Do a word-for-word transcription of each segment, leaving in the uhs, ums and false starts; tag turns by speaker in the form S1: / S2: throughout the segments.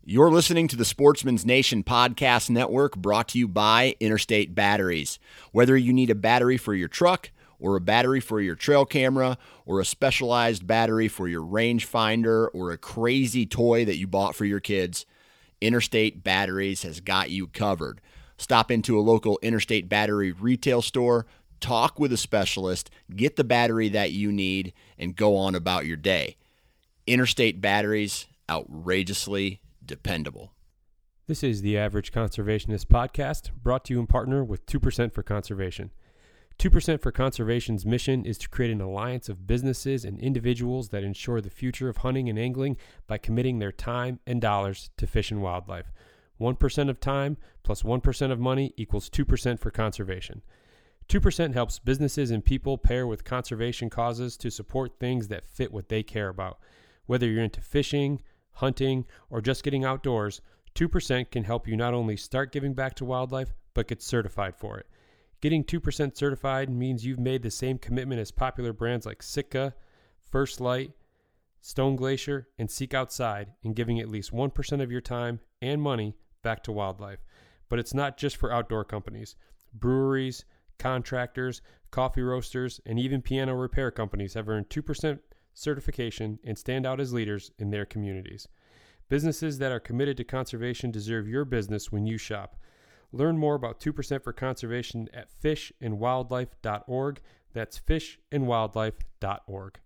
S1: You're listening to the Sportsman's Nation Podcast Network, brought to you by Interstate Batteries. Whether you need a battery for your truck, or a battery for your trail camera, or a specialized battery for your rangefinder, or a crazy toy that you bought for your kids, Interstate Batteries has got you covered. Stop into a local Interstate Battery retail store, talk with a specialist, get the battery that you need, and go on about your day. Interstate Batteries, outrageously dependable.
S2: This is the Average Conservationist Podcast, brought to you in partner with two percent for Conservation. two percent for Conservation's mission is to create an alliance of businesses and individuals that ensure the future of hunting and angling by committing their time and dollars to fish and wildlife. one percent of time plus one percent of money equals two percent for conservation. two percent helps businesses and people pair with conservation causes to support things that fit what they care about. Whether you're into fishing, hunting, or just getting outdoors, two percent can help you not only start giving back to wildlife, but get certified for it. Getting two percent certified means you've made the same commitment as popular brands like Sitka, First Light, Stone Glacier, and Seek Outside in giving at least one percent of your time and money back to wildlife. But it's not just for outdoor companies. Breweries, contractors, coffee roasters, and even piano repair companies have earned two percent certification and stand out as leaders in their communities. Businesses that are committed to conservation deserve your business when you shop. Learn more about two percent for Conservation at fish and wildlife dot org. That's fish and wildlife dot org.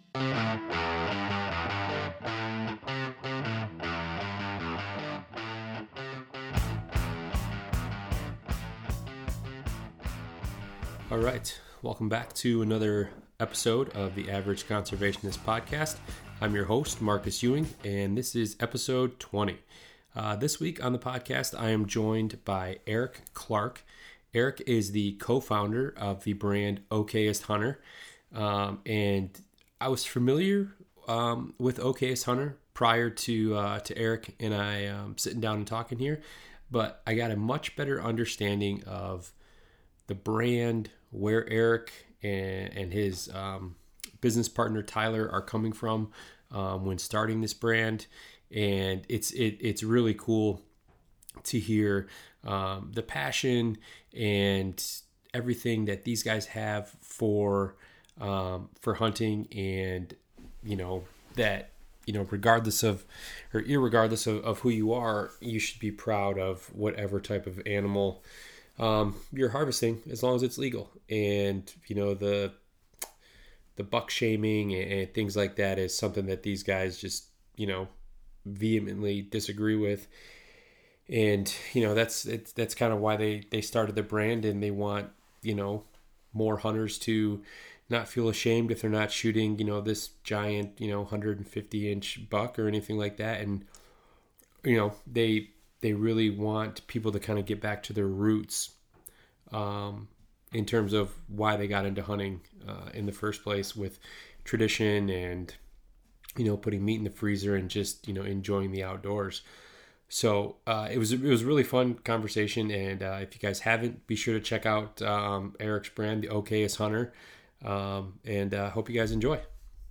S2: All right, welcome back to another episode of the Average Conservationist Podcast. I'm your host, Marcus Ewing, and this is episode twenty. Uh, this week on the podcast, I am joined by Eric Clark. Eric is the co-founder of the brand Okayest Hunter, um, and I was familiar um, with Okayest Hunter prior to uh, to Eric and I um, sitting down and talking here, but I got a much better understanding of the brand, where Eric and, and his um, business partner Tyler are coming from um, when starting this brand. And it's it it's really cool to hear um, the passion and everything that these guys have for um, for hunting, and you know that you know regardless of or irregardless of, of who you are, you should be proud of whatever type of animal um, you're harvesting, as long as it's legal. And you know the the buck shaming and, and things like that is something that these guys just you know. vehemently disagree with, and you know that's it's, that's kind of why they they started the brand, and they want you know more hunters to not feel ashamed if they're not shooting you know this giant you know one hundred fifty inch buck or anything like that. And you know they they really want people to kind of get back to their roots um in terms of why they got into hunting uh, in the first place, with tradition and you know, putting meat in the freezer and just, you know, enjoying the outdoors. So uh, it was it was a really fun conversation. And uh, if you guys haven't, be sure to check out um, Eric's brand, the Okayest Hunter. Um, and I uh, hope you guys enjoy.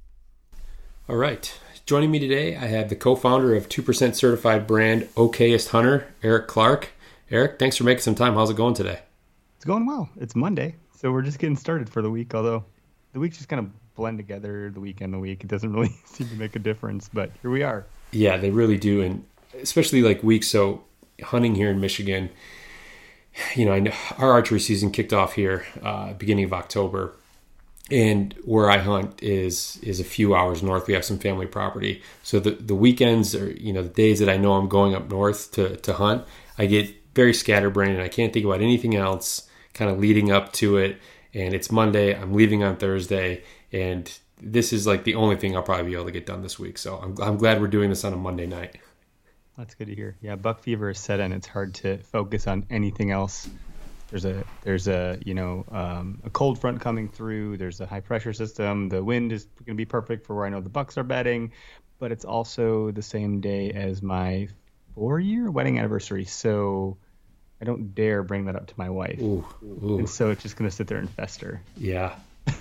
S2: All right. Joining me today, I have the co-founder of two percent certified brand Okayest Hunter, Eric Clark. Eric, thanks for making some time. How's it going today?
S3: It's going well. It's Monday, so we're just getting started for the week, although the week's just kind of blend together, the weekend, the week. It doesn't really seem to make a difference, but here we are.
S2: Yeah, they really do. And especially like weeks. So hunting here in Michigan, you know, I know our archery season kicked off here uh, beginning of October. And where I hunt is is a few hours north. We have some family property. So the, the weekends or, you know, the days that I know I'm going up north to, to hunt, I get very scatterbrained and I can't think about anything else kind of leading up to it. And it's Monday. I'm leaving on Thursday. And this is like the only thing I'll probably be able to get done this week. So I'm I'm glad we're doing this on a Monday night.
S3: That's good to hear. Yeah, buck fever is set in. It's hard to focus on anything else. There's a there's a you know um, a cold front coming through. There's a high pressure system. The wind is going to be perfect for where I know the bucks are bedding, but it's also the same day as my four year wedding anniversary. So I don't dare bring that up to my wife.
S2: Ooh, ooh.
S3: And so it's just going to sit there and fester.
S2: Yeah.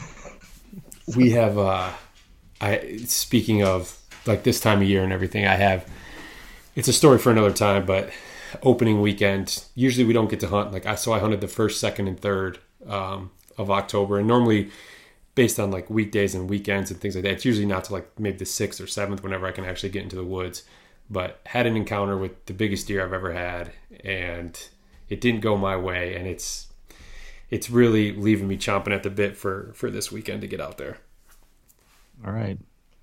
S2: We have, uh, I speaking of like this time of year and everything, I have it's a story for another time, but opening weekend, usually we don't get to hunt. Like I, so I hunted the first, second, and third um, of October. And normally based on like weekdays and weekends and things like that, it's usually not to like maybe the sixth or seventh whenever I can actually get into the woods. But had an encounter with the biggest deer I've ever had, and it didn't go my way. And it's, it's really leaving me chomping at the bit for, for this weekend to get out there.
S3: All right.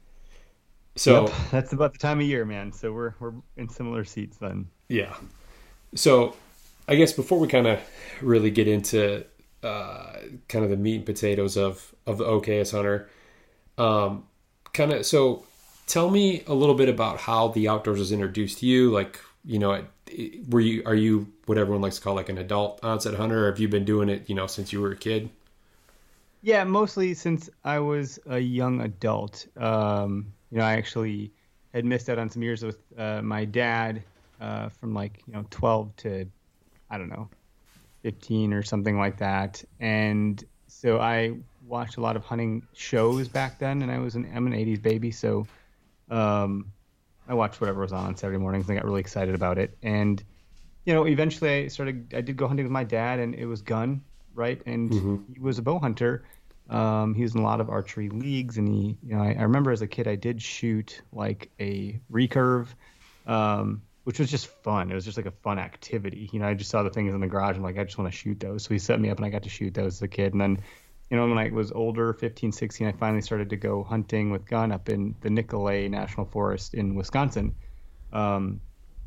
S2: So
S3: yep, that's about the time of year, man. So we're we're in similar seats then.
S2: Yeah. So I guess before we kind of really get into uh, kind of the meat and potatoes of, of the O K S Hunter, um, kind of, so tell me a little bit about how the outdoors was introduced to you. Like, you know, were you, are you what everyone likes to call like an adult onset hunter, or have you been doing it, you know, since you were a kid?
S3: Yeah, mostly since I was a young adult. Um, you know, I actually had missed out on some years with uh, my dad uh, from like, you know, twelve to, I don't know, fifteen or something like that. And so I watched a lot of hunting shows back then, and I was an, I'm an eighties baby. So um, I watched whatever was on on Saturday mornings, and I got really excited about it. And, you know, eventually I started, I did go hunting with my dad, and it was gun, right? And mm-hmm. he was a bow hunter. Um, he was in a lot of archery leagues, and he, you know, I, I remember as a kid I did shoot like a recurve, um, which was just fun. It was just like a fun activity. You know, I just saw the things in the garage. I'm like, I just want to shoot those. So he set me up, and I got to shoot those as a kid. And then, you know, when I was older, fifteen, sixteen, I finally started to go hunting with gun up in the Nicolet National Forest in Wisconsin. Um,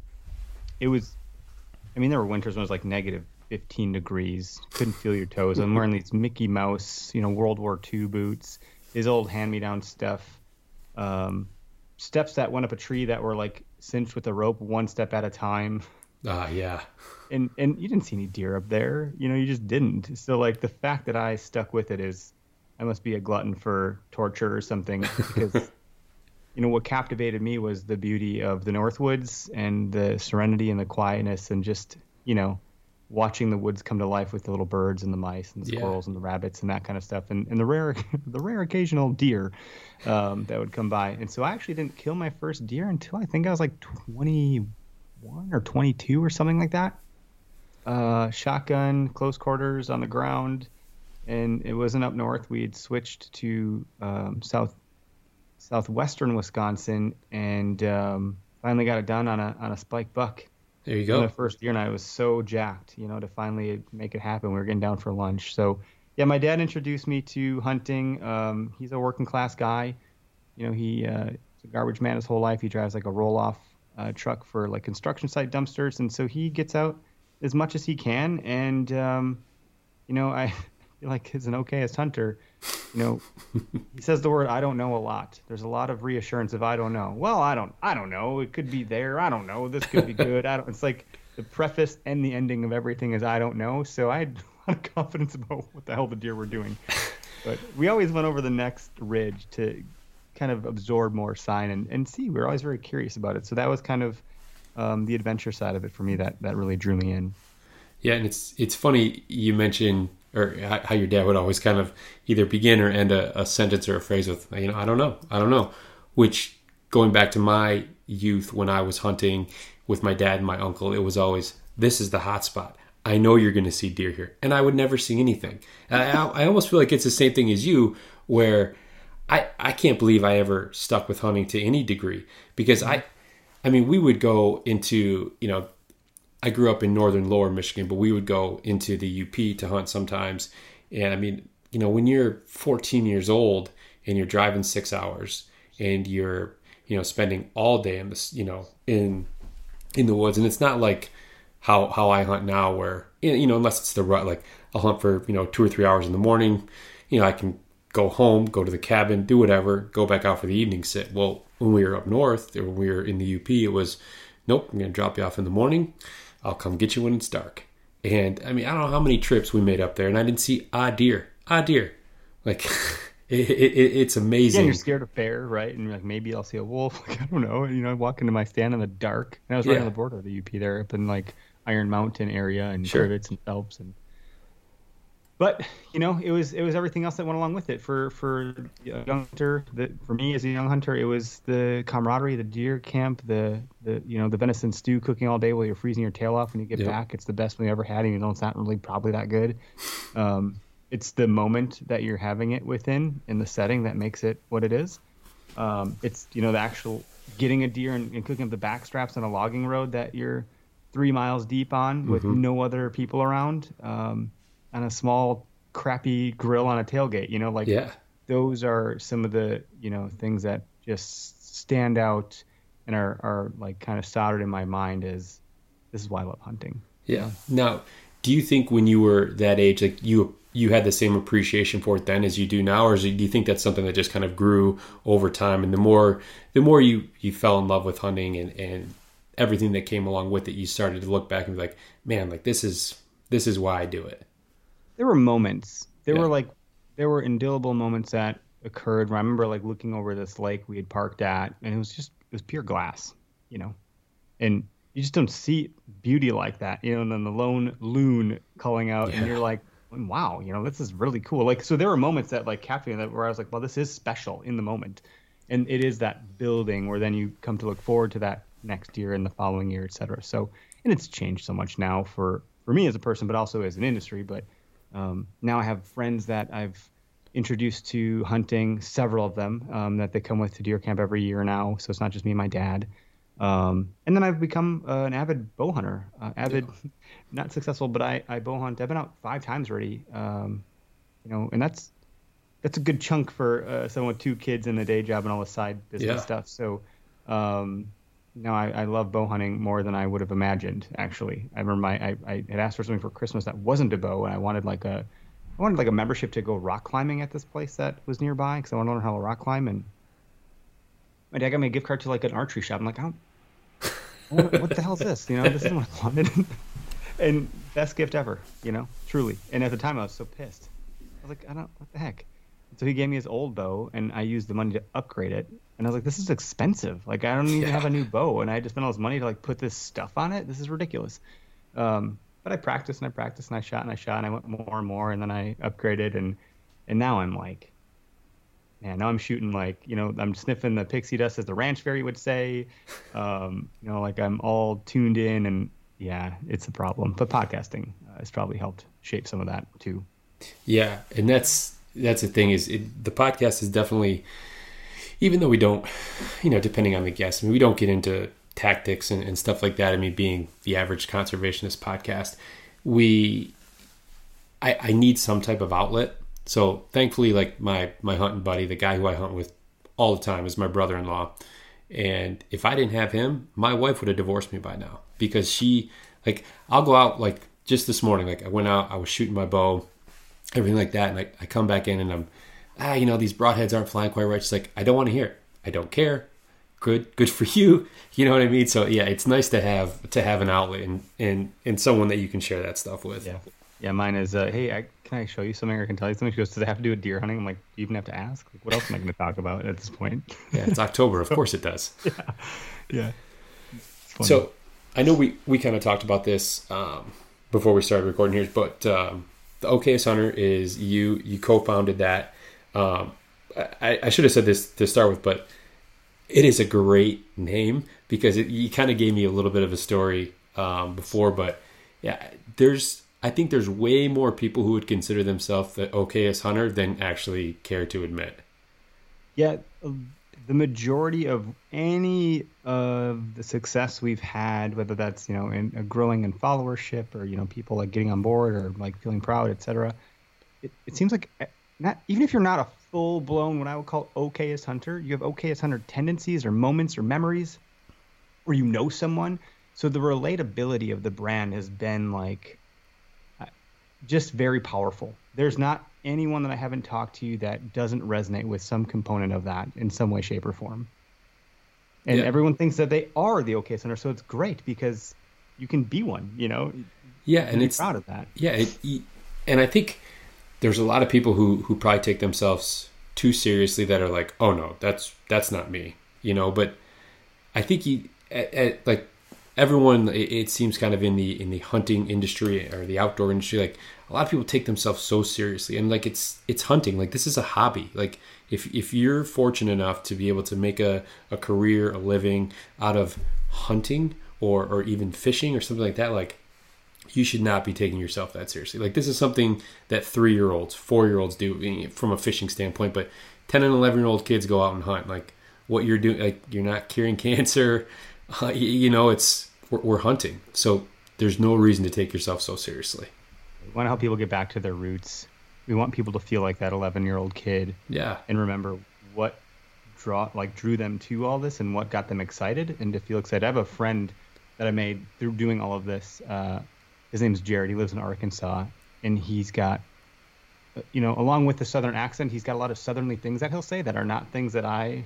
S3: it was, I mean, there were winters when it was like negative fifteen degrees, couldn't feel your toes. I'm wearing these Mickey Mouse, you know, World War Two boots, his old hand-me-down stuff, um, steps that went up a tree that were like cinched with a rope one step at a time.
S2: Ah, uh, yeah.
S3: And and you didn't see any deer up there, you know, you just didn't. So like the fact that I stuck with it is, I must be a glutton for torture or something, because you know what captivated me was the beauty of the Northwoods and the serenity and the quietness, and just, you know, watching the woods come to life with the little birds and the mice and the squirrels yeah. and the rabbits and that kind of stuff, and, and the rare the rare occasional deer um, that would come by. And so I actually didn't kill my first deer until I think I was like twenty-one or twenty-two or something like that. Uh, shotgun, close quarters on the ground, and it wasn't up north. We had switched to um, south southwestern Wisconsin, and um, finally got it done on a on a spike buck.
S2: There you go.
S3: The first year, and I was so jacked, you know, to finally make it happen. We were getting down for lunch. So, yeah, my dad introduced me to hunting. Um, he's a working class guy. You know, he uh, he's a garbage man his whole life. He drives like a roll off uh, truck for like construction site dumpsters, and so he gets out as much as he can. And um, you know, I feel like as an O K S hunter, you know, he says the word "I don't know" a lot. There's a lot of reassurance of "I don't know." Well, I don't, I don't know. It could be there. I don't know. This could be good. I don't. It's like the preface and the ending of everything is "I don't know." So I had a lot of confidence about what the hell the deer were doing. But we always went over the next ridge to kind of absorb more sign and, and see. We were always very curious about it. So that was kind of um, the adventure side of it for me that that really drew me in.
S2: Yeah, and it's it's funny you mentioned, or how your dad would always kind of either begin or end a, a sentence or a phrase with, you know, I don't know, I don't know, which going back to my youth when I was hunting with my dad and my uncle, it was always, this is the hot spot. I know you're going to see deer here. And I would never see anything. And I, I almost feel like it's the same thing as you, where I, I can't believe I ever stuck with hunting to any degree, because I, I mean, we would go into, you know, I grew up in northern lower Michigan, but we would go into the U P to hunt sometimes. And I mean, you know, when you're fourteen years old and you're driving six hours and you're, you know, spending all day in this, you know, in, in the woods. And it's not like how, how I hunt now where, you know, unless it's the rut, like I'll hunt for, you know, two or three hours in the morning, you know, I can go home, go to the cabin, do whatever, go back out for the evening sit. Well, when we were up north or when we were in the U P, it was, nope, I'm going to drop you off in the morning. I'll come get you when it's dark. And I mean, I don't know how many trips we made up there, and I didn't see a deer, a deer. Like, it, it, it's amazing.
S3: Yeah, you're scared of bear, right? And you're like, maybe I'll see a wolf. Like, I don't know. You know, I walk into my stand in the dark, and I was right yeah. on the border of the U P there, up in like Iron Mountain area and
S2: sure.
S3: Privets and Phelps. And but you know, it was it was everything else that went along with it. For for a young hunter, that for me as a young hunter, it was the camaraderie, the deer camp, the the you know the venison stew cooking all day while you're freezing your tail off when you get yep. back. It's the best we ever had, even though it's not really probably that good. Um, it's the moment that you're having it within in the setting that makes it what it is. Um, it's you know the actual getting a deer and, and cooking up the back straps on a logging road that you're three miles deep on with mm-hmm. no other people around. Um, on a small crappy grill on a tailgate, you know, like
S2: yeah.
S3: those are some of the, you know, things that just stand out and are, are like kind of soldered in my mind as this is why I love hunting.
S2: Yeah. Now, do you think when you were that age, like you, you had the same appreciation for it then as you do now, or do you think that's something that just kind of grew over time? And the more, the more you, you fell in love with hunting and, and everything that came along with it, you started to look back and be like, man, like this is, this is why I do it.
S3: There were moments. There
S2: yeah.
S3: were like, there were indelible moments that occurred. Where I remember like looking over this lake we had parked at, and it was just it was pure glass, you know, and you just don't see beauty like that, you know. And then the lone loon calling out, yeah. and you're like, wow, you know, this is really cool. Like, so there were moments that like captured that where I was like, well, this is special in the moment, and it is that building where then you come to look forward to that next year and the following year, et cetera. So, and it's changed so much now for for me as a person, but also as an industry, but. Um, now I have friends that I've introduced to hunting, several of them um, that they come with to deer camp every year now. So it's not just me and my dad. Um, and then I've become uh, an avid bow hunter, uh, avid, yeah. not successful, but I, I bow hunt. I've been out five times already. Um, you know, and that's, that's a good chunk for uh, someone with two kids and a day job and all the side business
S2: yeah.
S3: stuff. So, um, no, I, I love bow hunting more than I would have imagined. Actually, I remember my I, I had asked for something for Christmas that wasn't a bow, and I wanted like a I wanted like a membership to go rock climbing at this place that was nearby because I want to learn how to rock climb. And my dad got me a gift card to like an archery shop. I'm like, I don't, what, what the hell is this? You know, this isn't what I wanted. And best gift ever, you know, truly. And at the time, I was so pissed. I was like, I don't, what the heck? So he gave me his old bow, and I used the money to upgrade it. And I was like, this is expensive. Like, I don't even yeah. have a new bow. And I had to spend all this money to, like, put this stuff on it. This is ridiculous. Um, but I practiced and I practiced and I shot and I shot and I went more and more. And then I upgraded. And and now I'm like, man, now I'm shooting, like, you know, I'm sniffing the pixie dust, as the ranch fairy would say. Um, you know, like, I'm all tuned in. And, yeah, it's a problem. But podcasting uh, has probably helped shape some of that, too.
S2: Yeah. And that's that's the thing is it, the podcast is definitely... Even though we don't, you know, depending on the guest, I mean, we don't get into tactics and, and stuff like that. I mean, being the average conservationist podcast, we, I, I need some type of outlet. So thankfully, like my, my hunting buddy, the guy who I hunt with all the time is my brother-in-law. And if I didn't have him, my wife would have divorced me by now because she, like, I'll go out, like just this morning, like I went out, I was shooting my bow, everything like that. And like, I come back in and I'm, ah, you know, these broadheads aren't flying quite right. She's like, I don't want to hear it. I don't care. Good, good for you. You know what I mean? So yeah, it's nice to have to have an outlet and and, and someone that you can share that stuff with.
S3: Yeah, yeah. Mine is, uh, hey, I, can I show you something or can I tell you something? She goes, does it have to do with deer hunting? I'm like, do you even have to ask? Like, what else am I going to talk about at this point?
S2: Yeah, it's October. Of course it does.
S3: Yeah, yeah.
S2: So I know we we kind of talked about this um, before we started recording here, but um, the Okayest Hunter is you you co-founded that. Um, I, I should have said this to start with, but it is a great name because it, you kind of gave me a little bit of a story um, before. But yeah, there's I think there's way more people who would consider themselves the Okayest Hunter than actually care to admit.
S3: Yeah, the majority of any of the success we've had, whether that's you know in a growing in followership or you know people like getting on board or like feeling proud, et cetera, it, it seems like. Not even if you're not a full-blown, what I would call Okayest Hunter, you have Okayest Hunter tendencies or moments or memories, or you know someone. So the relatability of the brand has been like just very powerful. There's not anyone that I haven't talked to that doesn't resonate with some component of that in some way, shape, or form. And yeah. everyone thinks that they are the Okayest Hunter, so it's great because you can be one. You know.
S2: Yeah, and, and it's
S3: proud of that.
S2: Yeah, it, and I think. There's a lot of people who, who probably take themselves too seriously that are like, oh no, that's that's not me, you know. But I think you, at, at, like everyone, it, it seems kind of in the in the hunting industry or the outdoor industry, like a lot of people take themselves so seriously, and like it's it's hunting. Like this is a hobby. Like if if you're fortunate enough to be able to make a, a career, a living out of hunting or or even fishing or something like that, like you should not be taking yourself that seriously. Like this is something that three-year-olds, four-year-olds do from a fishing standpoint, but ten and eleven-year-old kids go out and hunt. Like what you're doing, like you're not curing cancer. Uh, you, you know, it's we're, we're hunting, so there's no reason to take yourself so seriously.
S3: We want to help people get back to their roots. We want people to feel like that eleven-year-old kid.
S2: Yeah.
S3: And remember what draw like drew them to all this and what got them excited and to feel excited. I have a friend that I made through doing all of this. Uh, his name's Jared. He lives in Arkansas, and he's got, you know, along with the Southern accent, he's got a lot of Southerly things that he'll say that are not things that I,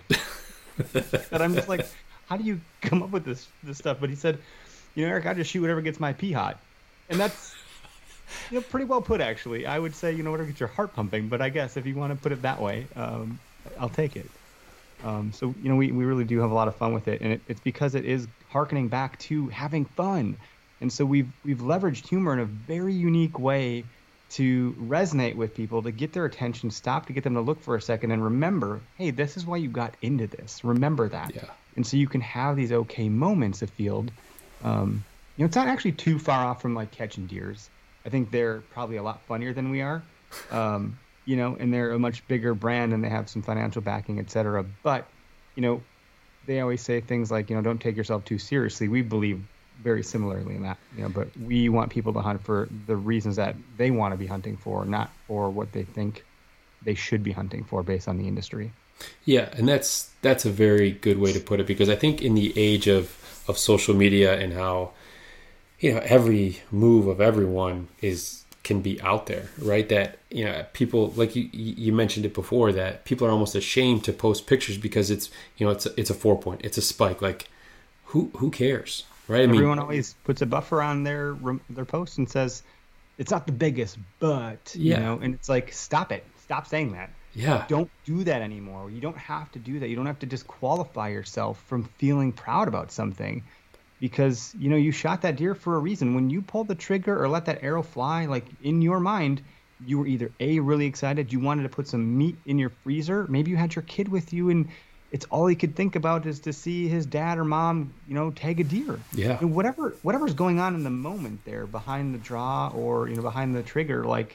S3: that I'm just like, how do you come up with this this stuff? But he said, you know, Eric, I just shoot whatever gets my pee hot. And that's, you know, pretty well put, actually. I would say, you know, whatever gets your heart pumping. But I guess if you want to put it that way, um, I'll take it. Um, so, you know, we, we really do have a lot of fun with it. And it, it's because it is hearkening back to having fun. And so we've we've leveraged humor in a very unique way to resonate with people, to get their attention, stop to get them to look for a second and remember, hey, this is why you got into this. Remember that.
S2: Yeah.
S3: And so you can have these okay moments afield. Um, you know, it's not actually too far off from like catching deers. I think they're probably a lot funnier than we are. Um, you know, and they're a much bigger brand and they have some financial backing, et cetera. But, you know, they always say things like, you know, don't take yourself too seriously. We believe very similarly in that, you know, but we want people to hunt for the reasons that they want to be hunting for, not for what they think they should be hunting for based on the industry.
S2: Yeah, and that's that's a very good way to put it, because I think in the age of, of social media and how, you know, every move of everyone is can be out there, right? That, you know, people, like you you mentioned it before, that people are almost ashamed to post pictures because it's, you know, it's a, it's a four point, it's a spike. Like, who who cares? Right? I mean,
S3: everyone always puts a buffer on their their post and says it's not the biggest, but
S2: yeah.
S3: you know, and it's like, stop it, stop saying that.
S2: Yeah,
S3: don't do that anymore. You don't have to do that. You don't have to disqualify yourself from feeling proud about something, because you know you shot that deer for a reason. When you pulled the trigger or let that arrow fly, like in your mind, you were either A, really excited, you wanted to put some meat in your freezer, maybe you had your kid with you and it's all he could think about is to see his dad or mom, you know, tag a deer.
S2: Yeah.
S3: And whatever whatever's going on in the moment there behind the draw or, you know, behind the trigger, like,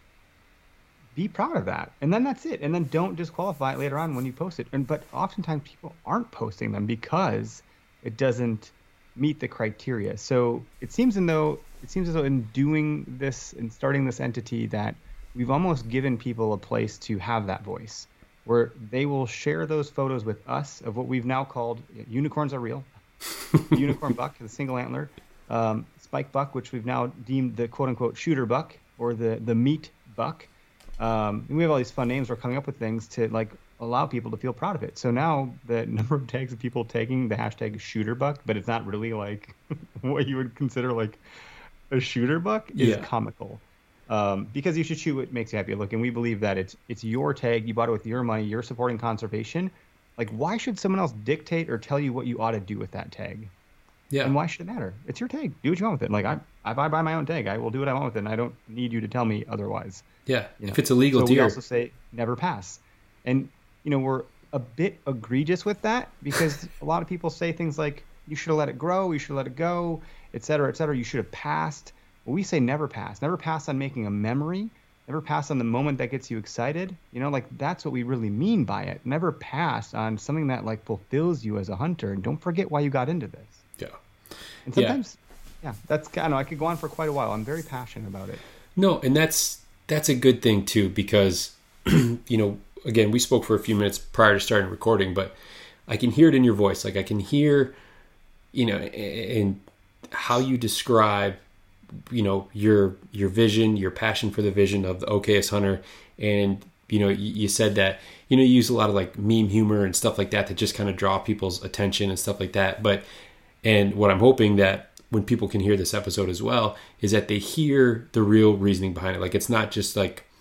S3: be proud of that. And then that's it. And then don't disqualify it later on when you post it. And but oftentimes people aren't posting them because it doesn't meet the criteria. So it seems as though it seems as though in doing this and starting this entity that we've almost given people a place to have that voice, where they will share those photos with us of what we've now called unicorns are real, unicorn buck, the single antler, um, spike buck, which we've now deemed the quote unquote shooter buck or the, the meat buck. Um, and we have all these fun names. We're coming up with things to like allow people to feel proud of it. So now the number of tags of people taking the hashtag shooter buck, but it's not really like what you would consider like a shooter buck, is
S2: yeah.
S3: comical. Um, because you should shoot what makes you happy. Look, and we believe that it's it's your tag. You bought it with your money. You're supporting conservation. Like, why should someone else dictate or tell you what you ought to do with that tag?
S2: Yeah.
S3: And why should it matter? It's your tag. Do what you want with it. Like, I, if I buy my own tag, I will do what I want with it, and I don't need you to tell me otherwise.
S2: Yeah.
S3: You know?
S2: If it's a legal
S3: so
S2: deer.
S3: We also say never pass. And, you know, we're a bit egregious with that because a lot of people say things like, you should have let it grow, you should have let it go, et cetera, et cetera. You should have passed. Well, we say never pass. Never pass on making a memory. Never pass on the moment that gets you excited. You know, like, that's what we really mean by it. Never pass on something that, like, fulfills you as a hunter. And don't forget why you got into this.
S2: Yeah.
S3: And sometimes, yeah, yeah that's, I don't know, I could go on for quite a while. I'm very passionate about it.
S2: No, and that's that's a good thing, too, because, you know, again, we spoke for a few minutes prior to starting recording, but I can hear it in your voice. Like, I can hear, you know, in how you describe, you know, your your vision, your passion for the vision of the okayest hunter. And, you know, you, you said that, you know, you use a lot of like meme humor and stuff like that to just kind of draw people's attention and stuff like that. But, and what I'm hoping that when people can hear this episode as well, is that they hear the real reasoning behind it. Like, it's not just like,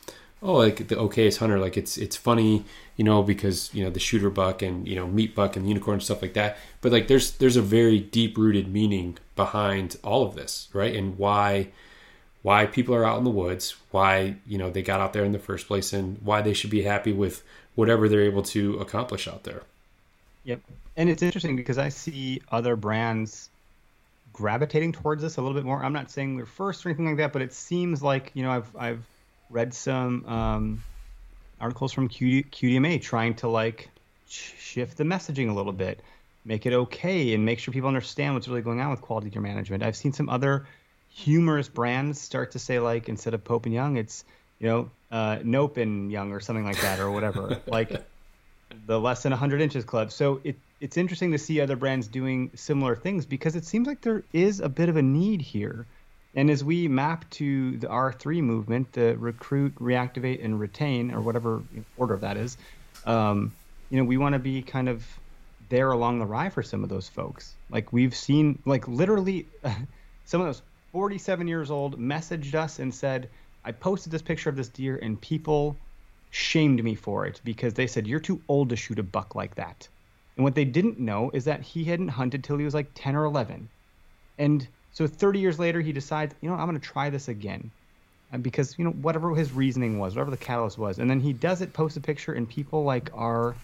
S2: oh, like the okayest hunter, like it's it's funny, you know, because you know the shooter buck and you know meat buck and unicorn and stuff like that. But like there's there's a very deep rooted meaning behind all of this, right? And why why people are out in the woods, why you know they got out there in the first place, and why they should be happy with whatever they're able to accomplish out there.
S3: Yep. And it's interesting because I see other brands gravitating towards this a little bit more. I'm not saying we're first or anything like that, but it seems like, you know, I've I've read some um, articles from Q, QDMA trying to like shift the messaging a little bit, make it okay, and make sure people understand what's really going on with quality gear management. I've seen some other humorous brands start to say, like, instead of Pope and Young, it's, you know, uh, Nope and Young or something like that or whatever. Like the less than one hundred inches club. So it it's interesting to see other brands doing similar things because it seems like there is a bit of a need here. And as we map to the R three movement, the recruit, reactivate, and retain, or whatever order that is, um, you know, we want to be kind of there along the ride for some of those folks. Like we've seen, like literally, some of those forty-seven years old messaged us and said, I posted this picture of this deer and people shamed me for it because they said, you're too old to shoot a buck like that. And what they didn't know is that he hadn't hunted till he was like ten or eleven. And so thirty years later, he decides, you know, I'm going to try this again. And because, you know, whatever his reasoning was, whatever the catalyst was. And then he does it, posts a picture, and people like are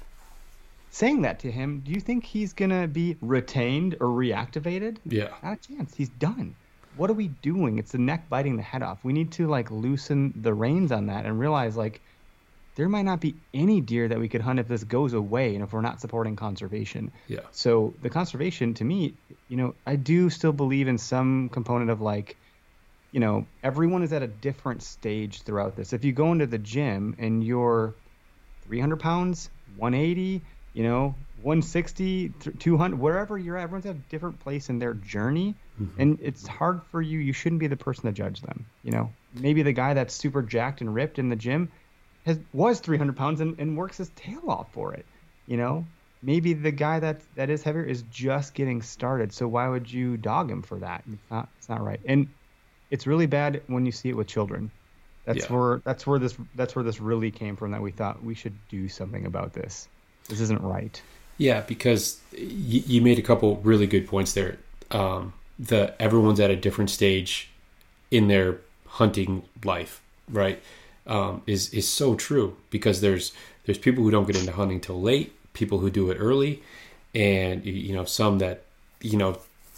S3: saying that to him. Do you think he's going to be retained or reactivated?
S2: Yeah.
S3: Not a chance. He's done. What are we doing? It's the neck biting the head off. We need to like loosen the reins on that and realize like there might not be any deer that we could hunt if this goes away and if we're not supporting conservation.
S2: Yeah.
S3: So the conservation, to me, you know, I do still believe in some component of like, you know, everyone is at a different stage throughout this. If you go into the gym and you're three hundred pounds, one eighty, you know, one sixty, two hundred, wherever you're at, everyone's at a different place in their journey. Mm-hmm. And it's hard for you. You shouldn't be the person to judge them. You know, maybe the guy that's super jacked and ripped in the gym has was three hundred pounds and, and works his tail off for it. You know, maybe the guy that that is heavier is just getting started. So why would you dog him for that? It's not, it's not right. And it's really bad when you see it with children. That's
S2: yeah.
S3: where that's where this that's where this really came from, that we thought we should do something about this. This isn't right.
S2: Yeah, because y- you made a couple really good points there. Um, the everyone's at a different stage in their hunting life, right? Um, is is so true, because there's there's people who don't get into hunting till late, people who do it early, and you know some that you know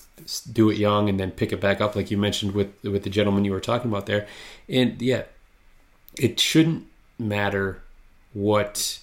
S2: do it young and then pick it back up, like you mentioned with with the gentleman you were talking about there. And yeah, it shouldn't matter what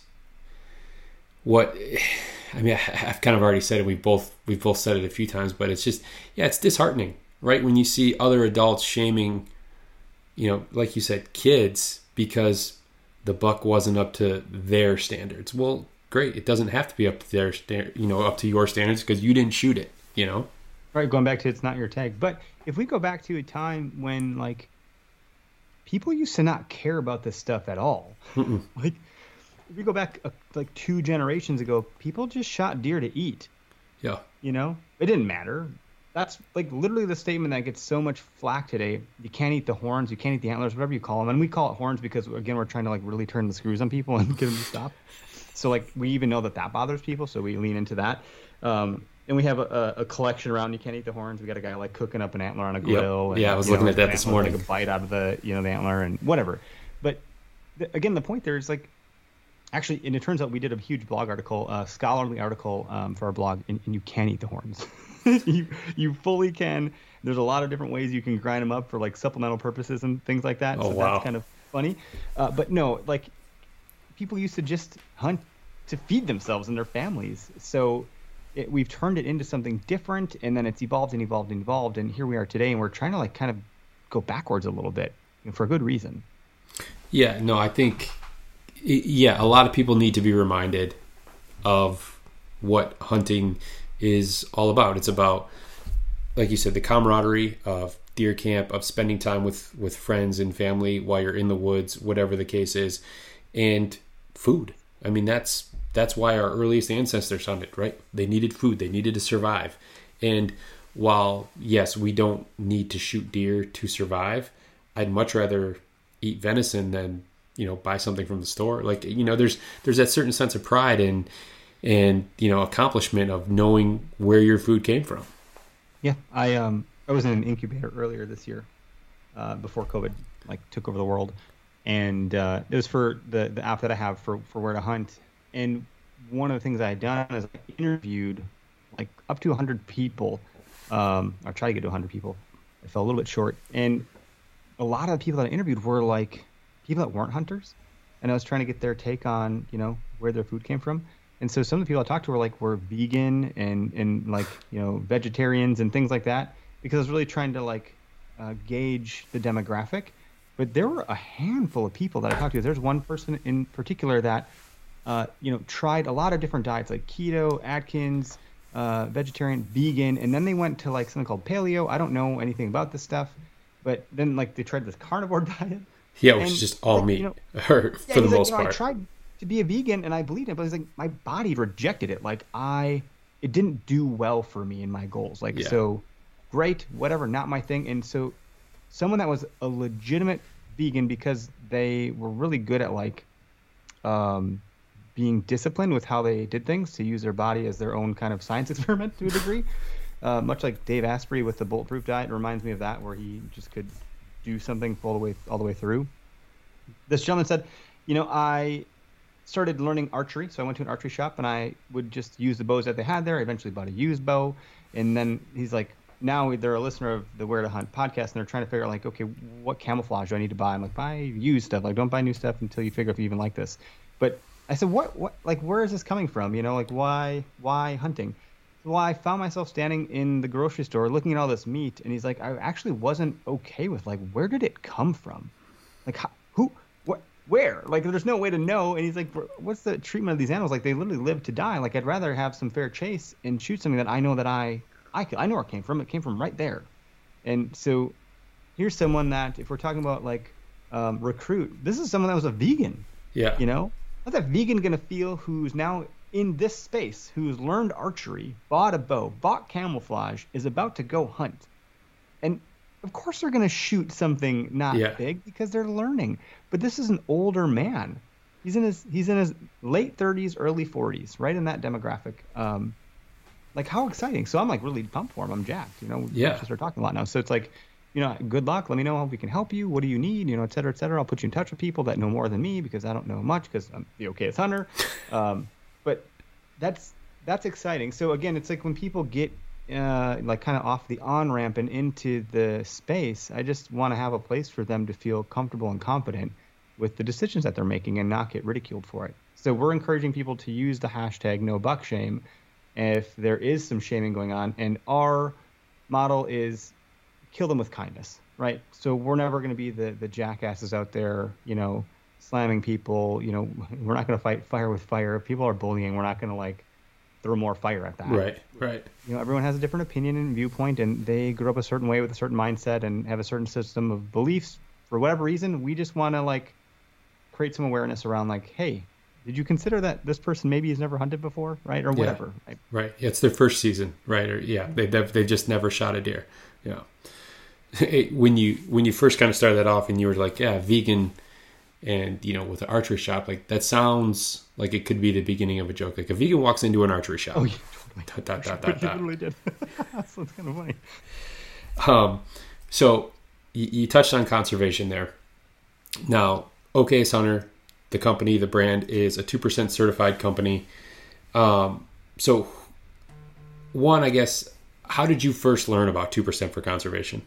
S2: what I mean. I've kind of already said it. We both we've both said it a few times, but it's just yeah, it's disheartening, right? When you see other adults shaming, you know, like you said, kids because the buck wasn't up to their standards. Well, great. It doesn't have to be up to their sta- you know, up to your standards because you didn't shoot it, you know?
S3: Right. Going back to it's not your tag. But if we go back to a time when like people used to not care about this stuff at all, Mm-mm. like if we go back uh, like two generations ago, people just shot deer to eat.
S2: Yeah.
S3: You know, it didn't matter. That's like literally the statement that gets so much flack today. You can't eat the horns, you can't eat the antlers, whatever you call them. And we call it horns because, again, we're trying to like really turn the screws on people and get them to stop. So like we even know that that bothers people, so we lean into that. Um, and we have a, a collection around you can't eat the horns. We got a guy like cooking up an antler on a grill.
S2: Yep.
S3: And,
S2: yeah, I was
S3: you
S2: looking
S3: know,
S2: at that this morning.
S3: Like a bite out of the you know the antler and whatever. But the, again, the point there is like. Actually, and it turns out we did a huge blog article, a scholarly article um, for our blog, and, and you can eat the horns. you you fully can. There's a lot of different ways you can grind them up for like supplemental purposes and things like that.
S2: Oh,
S3: so
S2: wow.
S3: That's kind of funny. Uh, but no, like people used to just hunt to feed themselves and their families. So it, we've turned it into something different, and then it's evolved and evolved and evolved, and here we are today, and we're trying to like kind of go backwards a little bit, you know, for a good reason.
S2: Yeah, no, I think. Yeah, a lot of people need to be reminded of what hunting is all about. It's about, like you said, the camaraderie of deer camp, of spending time with, with friends and family while you're in the woods, whatever the case is, and food. I mean, that's that's why our earliest ancestors hunted, right? They needed food. They needed to survive. And while, yes, we don't need to shoot deer to survive, I'd much rather eat venison than you know, buy something from the store. Like, you know, there's there's that certain sense of pride and and you know, accomplishment of knowing where your food came from.
S3: Yeah, I um I was in an incubator earlier this year, uh, before COVID like took over the world, and uh, it was for the the app that I have for for Where to Hunt. And one of the things I had done is I interviewed like up to one hundred people. Um, I tried to get to one hundred people. I fell a little bit short, and a lot of the people that I interviewed were like people that weren't hunters, and I was trying to get their take on, you know, where their food came from. And so some of the people I talked to were like were vegan and and like, you know, vegetarians and things like that, because I was really trying to like uh, gauge the demographic. But there were a handful of people that I talked to. There's one person in particular that uh, you know, tried a lot of different diets like keto, Atkins, uh, vegetarian, vegan, and then they went to like something called paleo. I don't know anything about this stuff, but then like they tried this carnivore diet.
S2: Yeah, which is just all
S3: like,
S2: meat,
S3: you know,
S2: for
S3: yeah,
S2: the
S3: like,
S2: most
S3: you know,
S2: part.
S3: I tried to be a vegan and I believed it, but it's like my body rejected it. Like I, it didn't do well for me in my goals. Like,
S2: Yeah.
S3: so great, whatever, not my thing. And so someone that was a legitimate vegan because they were really good at like, um, being disciplined with how they did things to use their body as their own kind of science experiment to a degree. Uh, much like Dave Asprey with the Bulletproof Diet, it reminds me of that, where he just could do something all the way all the way through. This gentleman said, you know, I started learning archery, so I went to an archery shop and I would just use the bows that they had there. I eventually bought a used bow, and then he's like, now they're a listener of the Where to Hunt podcast, and they're trying to figure out like, okay, what camouflage do I need to buy? I'm like, buy used stuff. Like, don't buy new stuff until you figure out if you even like this. But I said, what, what, like, where is this coming from? You know, like, why, why hunting? Well, I found myself standing in the grocery store looking at all this meat, and he's like, I actually wasn't okay with, like, where did it come from? Like, how, who, what, where? Like, there's no way to know. And he's like, what's the treatment of these animals? Like, they literally live to die. Like, I'd rather have some fair chase and shoot something that I know that I, I, I know where it came from. It came from right there. And so here's someone that, if we're talking about, like, um, recruit, this is someone that was a vegan.
S2: Yeah.
S3: You know? How's that vegan going to feel who's now in this space, who's learned archery, bought a bow, bought camouflage, is about to go hunt? And of course they're going to shoot something not
S2: Yeah.
S3: big because they're learning. But this is an older man. He's in his he's in his late thirties, early forties, right in that demographic. Um, like, how exciting. So I'm like really pumped for him. I'm jacked, you know. We
S2: Yeah.
S3: just start talking a lot now. So it's like, you know, good luck. Let me know how we can help you. What do you need? You know, et cetera, et cetera. I'll put you in touch with people that know more than me because I don't know much because I'm the okayest hunter. Um, but that's that's exciting. So again, it's like when people get uh, like kind of off the on ramp and into the space, I just want to have a place for them to feel comfortable and confident with the decisions that they're making and not get ridiculed for it. So we're encouraging people to use the hashtag no buck shame if there is some shaming going on. And our model is kill them with kindness, right? So we're never going to be the the jackasses out there, you know, slamming people. You know, we're not going to fight fire with fire. If people are bullying, we're not going to like throw more fire at that.
S2: Right, right.
S3: You know, everyone has a different opinion and viewpoint, and they grew up a certain way with a certain mindset and have a certain system of beliefs. For whatever reason, we just want to like create some awareness around like, hey, did you consider that this person maybe has never hunted before, right? Or whatever.
S2: Yeah.
S3: Right?
S2: Right. Yeah, it's their first season, right? Or yeah, they they've, they've just never shot a deer. Yeah. When you when you first kind of started that off, and you were like, yeah, vegan, and you know, with the archery shop, like that sounds like it could be the beginning of a joke. Like a vegan walks into an archery shop.
S3: Oh yeah, totally.
S2: Dot, dot, dot,
S3: You
S2: dot, dot.
S3: literally did. That's what's kind of funny.
S2: Um, so you, you touched on conservation there. Now, Okayest Hunter, the company, the brand, is a two percent certified company. Um, so one, I guess, how did you first learn about two percent for conservation?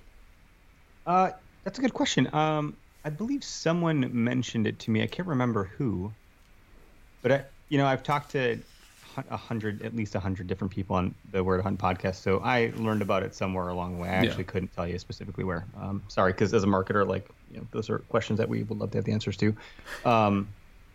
S3: Uh, that's a good question. Um, I believe someone mentioned it to me. I can't remember who, but I, you know, I've talked to a hundred, at least a hundred different people on the Where to Hunt podcast. So I learned about it somewhere along the way. I actually
S2: Yeah. couldn't
S3: tell you specifically where. Um, sorry, because as a marketer, like, you know, those are questions that we would love to have the answers to. Um,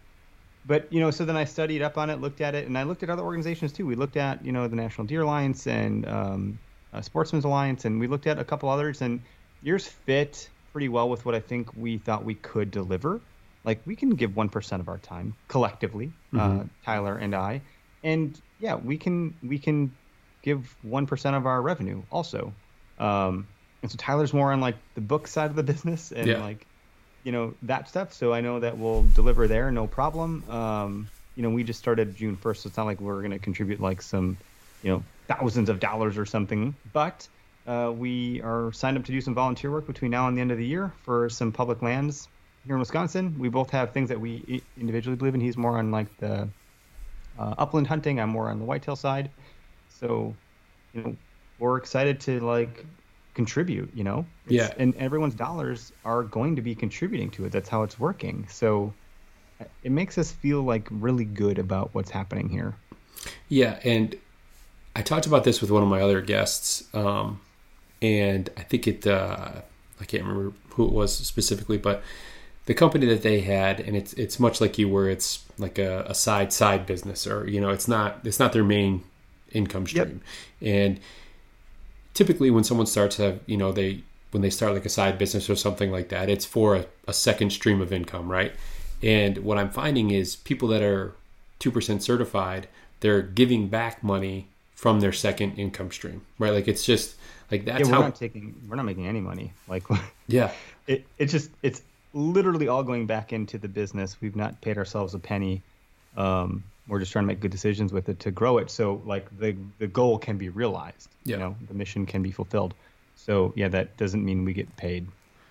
S3: but you know, so then I studied up on it, looked at it, and I looked at other organizations too. We looked at, you know, the National Deer Alliance and um, uh, Sportsman's Alliance, and we looked at a couple others, and yours fit pretty well with what I think we thought we could deliver. Like, we can give one percent of our time collectively,
S2: Mm-hmm.
S3: uh, Tyler and I, and yeah, we can we can give one percent of our revenue also. Um, and so Tyler's more on like the book side of the business, and
S2: Yeah.
S3: like you know, that stuff. So I know that we'll deliver there, no problem. Um, you know, we just started June first, so it's not like we're going to contribute like some, you know, thousands of dollars or something. But uh, we are signed up to do some volunteer work between now and the end of the year for some public lands here in Wisconsin. We both have things that we individually believe in. He's more on like the uh, upland hunting. I'm more on the whitetail side. So, you know, we're excited to like contribute, you know, it's,
S2: yeah.
S3: And everyone's dollars are going to be contributing to it. That's how it's working. So it makes us feel like really good about what's happening here.
S2: Yeah. And I talked about this with one of my other guests. Um, and I think it, uh, I can't remember who it was specifically, but the company that they had, and it's, it's much like you, where it's like a, a side, side business, or, you know, it's not, it's not their main income stream. Yep. And typically when someone starts to, you know, they, when they start like a side business or something like that, it's for a, a second stream of income, right? And what I'm finding is people that are two percent certified, they're giving back money from their second income stream, right? Like it's just like that's
S3: yeah, we're
S2: how
S3: not taking, we're not making any money. Like,
S2: yeah,
S3: it, it's just, it's literally all going back into the business. We've not paid ourselves a penny. Um, we're just trying to make good decisions with it to grow it. So like the, the goal can be realized, yeah. You know, the mission can be fulfilled. So yeah, that doesn't mean we get paid.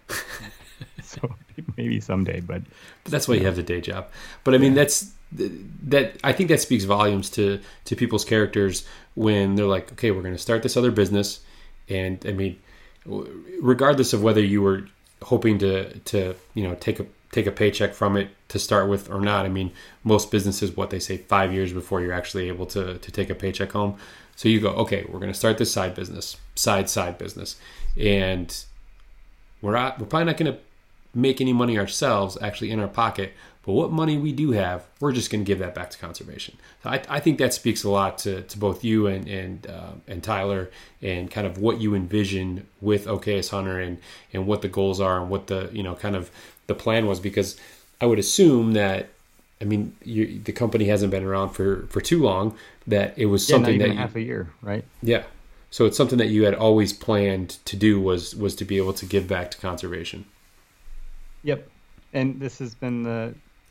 S3: So maybe someday, but,
S2: but that's why you have the day job. But I mean, yeah. that's that. I think that speaks volumes to to people's characters when they're like, okay, we're going to start this other business, and I mean, regardless of whether you were hoping to to you know take a take a paycheck from it to start with or not. I mean, most businesses, what they say, five years before you're actually able to to take a paycheck home. So you go, okay, we're going to start this side business, side side business, and we're not, we're probably not going to make any money ourselves actually in our pocket, but what money we do have, we're just going to give that back to conservation. So I, I think that speaks a lot to, to both you and and uh, and Tyler, and kind of what you envision with Okayest Hunter, and and what the goals are, and what the, you know, kind of the plan was. Because I would assume that, I mean, you, the company hasn't been around for, for too long, that it was
S3: yeah,
S2: something
S3: not even
S2: that you,
S3: half a year, right?
S2: Yeah. So it's something that you had always planned to do, was was to be able to give back to conservation.
S3: Yep. And this has been the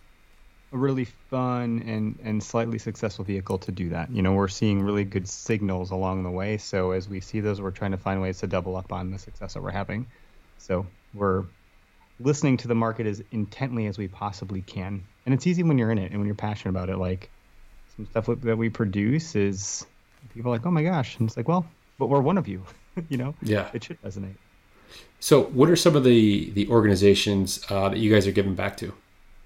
S3: a really fun and, and slightly successful vehicle to do that. You know, we're seeing really good signals along the way. So as we see those, we're trying to find ways to double up on the success that we're having. So we're listening to the market as intently as we possibly can. And it's easy when you're in it and when you're passionate about it. Like some stuff that we produce is, people are like, oh my gosh. And it's like, well, but we're one of you, you know?
S2: Yeah.
S3: It should resonate.
S2: So what are some of the, the organizations uh, that you guys are giving back to?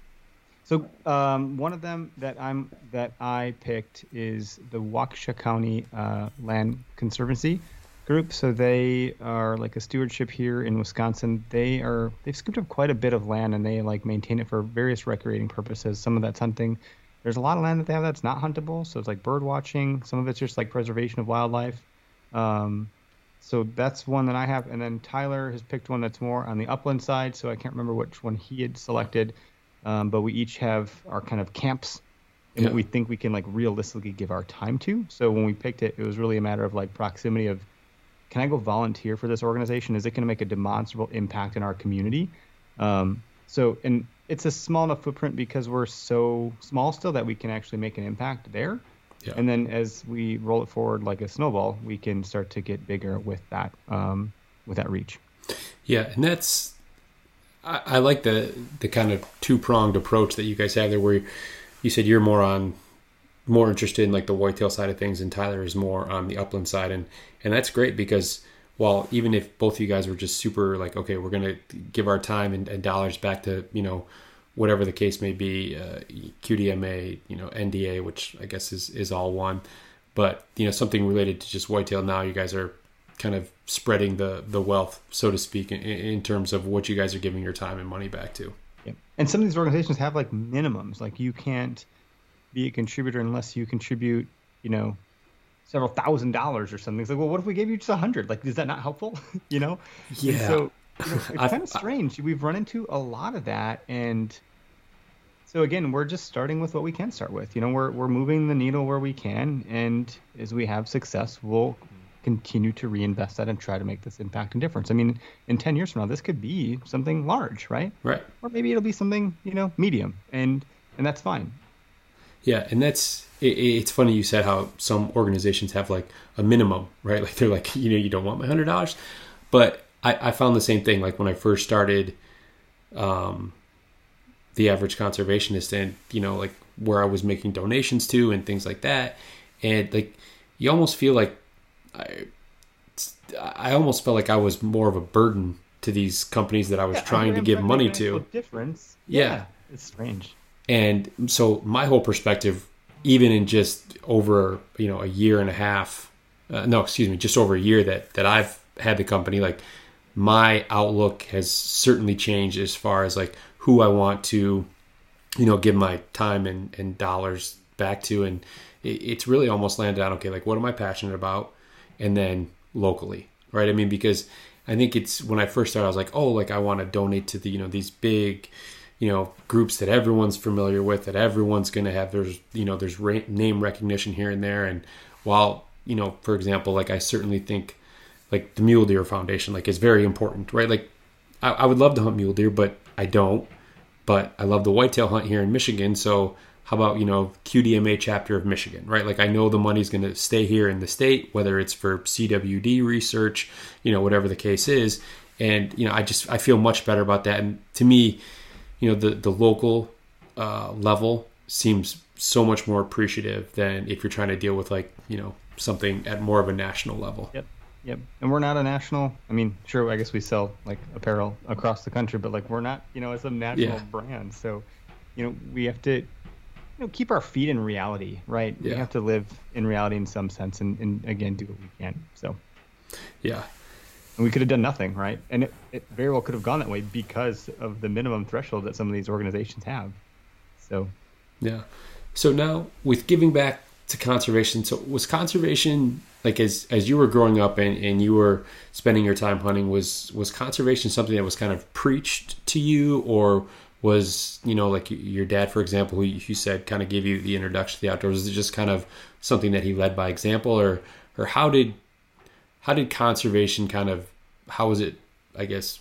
S3: So um, one of them that I'm that I picked is the Waukesha County uh, Land Conservancy Group. So they are like a stewardship here in Wisconsin. They are they've scooped up quite a bit of land, and they like maintain it for various recreating purposes. Some of that's hunting. There's a lot of land that they have that's not huntable. So it's like bird watching. Some of it's just like preservation of wildlife. Um, so that's one that I have. And then Tyler has picked one that's more on the upland side. So I can't remember which one he had selected. Um, but we each have our kind of camps and yeah. what we think we can like realistically give our time to. So when we picked it, it was really a matter of like proximity of, can I go volunteer for this organization? Is it going to make a demonstrable impact in our community? Um, so, and it's a small enough footprint because we're so small still that we can actually make an impact there. Yeah. And then as we roll it forward like a snowball, we can start to get bigger with that, um, with that reach.
S2: Yeah. And that's, I, I like the, the kind of two-pronged approach that you guys have there, where you said you're more on, more interested in like the whitetail side of things, and Tyler is more on the upland side. And, and that's great, because while even if both of you guys were just super like, okay, we're going to give our time and, and dollars back to, you know, whatever the case may be, uh, Q D M A, you know, N D A, which I guess is, is all one, but, you know, something related to just whitetail, now you guys are kind of spreading the, the wealth, so to speak, in, in terms of what you guys are giving your time and money back to.
S3: Yeah. And some of these organizations have like minimums, like you can't be a contributor unless you contribute, you know, several thousand dollars or something. It's like, well, what if we gave you just a hundred? Like, is that not helpful? You know?
S2: Yeah.
S3: And so you know, it's kind of strange. We've run into a lot of that. And so again, we're just starting with what we can start with. You know, we're we're moving the needle where we can. And as we have success, we'll continue to reinvest that and try to make this impact and difference. I mean, in ten years from now, this could be something large, right?
S2: Right.
S3: Or maybe it'll be something, you know, medium, and and that's fine.
S2: Yeah, and that's it, it's funny you said how some organizations have like a minimum, right? Like they're like, you know, you don't want my hundred dollars, but I, I found the same thing. Like when I first started, um, the Average Conservationist, and you know, like where I was making donations to and things like that, and like you almost feel like I, I almost felt like I was more of a burden to these companies that I was
S3: yeah,
S2: trying
S3: I
S2: to give money to.
S3: Difference,
S2: yeah.
S3: yeah, it's strange.
S2: And so my whole perspective, even in just over, you know, a year and a half, uh, no, excuse me, just over a year that, that I've had the company, like my outlook has certainly changed as far as like who I want to, you know, give my time and, and dollars back to. And it, it's really almost landed on, okay, like what am I passionate about? And then locally, right? I mean, because I think it's when I first started, I was like, oh, like I want to donate to the, you know, these big, you know, groups that everyone's familiar with, that everyone's going to have, there's, you know, there's ra- name recognition here and there. And while, you know, for example, like I certainly think like the Mule Deer Foundation, like is very important, right? Like I, I would love to hunt mule deer, but I don't, but I love the whitetail hunt here in Michigan. So how about, you know, Q D M A chapter of Michigan, right? Like I know the money's going to stay here in the state, whether it's for C W D research, you know, whatever the case is. And, you know, I just, I feel much better about that. And to me, you know, the, the local uh, level seems so much more appreciative than if you're trying to deal with like, you know, something at more of a national level.
S3: Yep. Yep. And we're not a national, I mean, sure, I guess we sell like apparel across the country, but like we're not, you know, it's a national
S2: Yeah.
S3: brand. So, you know, we have to, you know, keep our feet in reality, right?
S2: Yeah.
S3: We have to live in reality in some sense and, and again, do what we can. So,
S2: Yeah.
S3: and we could have done nothing, right? And it, it very well could have gone that way because of the minimum threshold that some of these organizations have. So,
S2: Yeah. So now with giving back to conservation, so was conservation like as as you were growing up and, and you were spending your time hunting, was was conservation something that was kind of preached to you, or was, you know, like your dad, for example, who you said kind of gave you the introduction to the outdoors, was it just kind of something that he led by example, or or how did how did conservation kind of, how was it, I guess,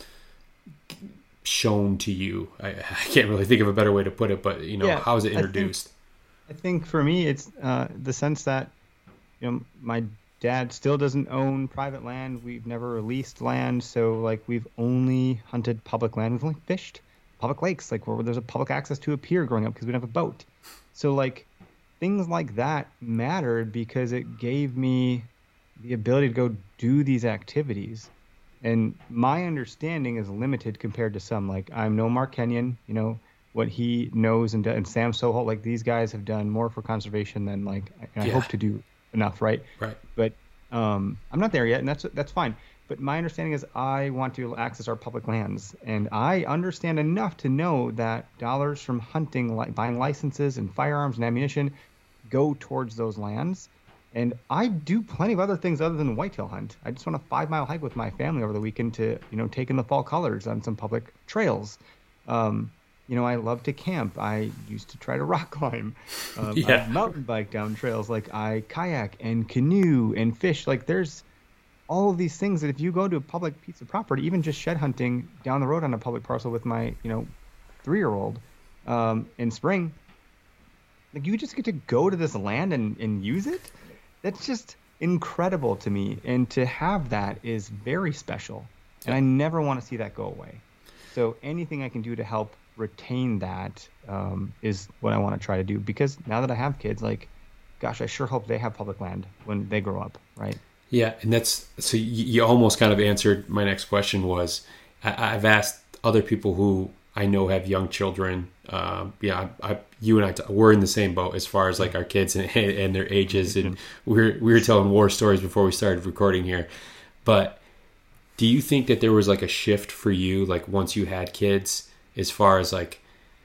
S2: shown to you? I, I can't really think of a better way to put it, but, you know,
S3: Yeah,
S2: how was it
S3: I think-
S2: introduced?
S3: I think for me, it's uh, the sense that, you know, my dad still doesn't own private land. We've never released land. So, like, we've only hunted public land. We've only fished public lakes, like where there's a public access to a pier growing up because we don't have a boat. So, like, things like that mattered because it gave me the ability to go do these activities. And my understanding is limited compared to some. Like, I'm no Mark Kenyon, you know, what he knows, and, and Sam Soholt, like these guys have done more for conservation than like I, I
S2: Yeah.
S3: hope to do enough, right?
S2: Right.
S3: But um, I'm not there yet, and that's that's fine. But my understanding is I want to access our public lands, and I understand enough to know that dollars from hunting, like buying licenses and firearms and ammunition, go towards those lands. And I do plenty of other things other than whitetail hunt. I just want a five mile hike with my family over the weekend to, you know, take in the fall colors on some public trails. Um, You know, I love to camp. I used to try to rock climb. Um,
S2: Yeah.
S3: I mountain bike down trails. Like I kayak and canoe and fish. Like there's all of these things that if you go to a public piece of property, even just shed hunting down the road on a public parcel with my, you know, three-year-old um, in spring, like you just get to go to this land and, and use it. That's just incredible to me. And to have that is very special. And I never want to see that go away. So anything I can do to help retain that um, is what I want to try to do, because now that I have kids, like, gosh, I sure hope they have public land when they grow up, right?
S2: Yeah, and that's, so you, you almost kind of answered my next question was, I, I've asked other people who I know have young children. Um, yeah, I, I, you and I, we're in the same boat as far as like our kids and, and their ages, and we were, we were telling war stories before we started recording here. But do you think that there was like a shift for you, like once you had kids, as far as like,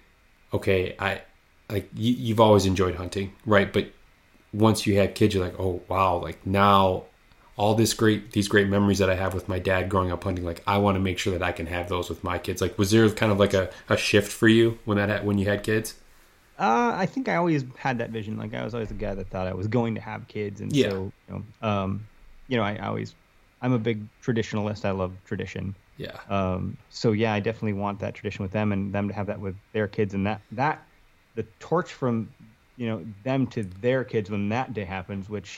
S2: okay, I like you, you've always enjoyed hunting, right? But once you had kids, you're like, oh wow, like now all this great, these great memories that I have with my dad growing up hunting, like I want to make sure that I can have those with my kids. Like, was there kind of like a, a shift for you when that had, when you had kids?
S3: Uh, I think I always had that vision. Like I was always the guy that thought I was going to have kids, and
S2: Yeah.
S3: so you know, um, you know, I, I always, I'm a big traditionalist. I love tradition.
S2: Yeah.
S3: Um, so yeah, I definitely want that tradition with them and them to have that with their kids, and that, that the torch from, you know, them to their kids when that day happens, which,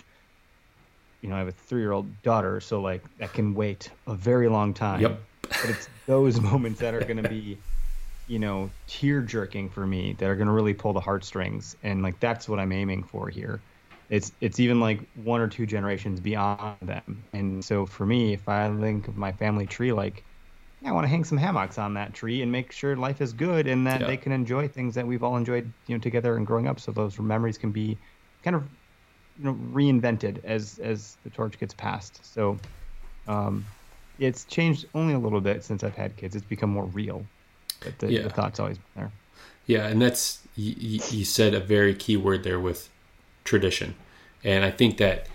S3: you know, I have a three-year-old daughter, so like that can wait a very long time.
S2: Yep.
S3: But it's those moments that are going to be, you know, tear jerking for me, that are going to really pull the heartstrings. And like, that's what I'm aiming for here. It's, it's even like one or two generations beyond them. And so for me, if I think of my family tree, like, yeah, I want to hang some hammocks on that tree and make sure life is good and that
S2: Yeah.
S3: they can enjoy things that we've all enjoyed, you know, together and growing up. So those memories can be kind of, you know, reinvented as, as the torch gets passed. So, um, it's changed only a little bit since I've had kids. It's become more real. But the,
S2: Yeah.
S3: the thought's always been there.
S2: Yeah, and that's you, you said a very key word there with tradition, and I think that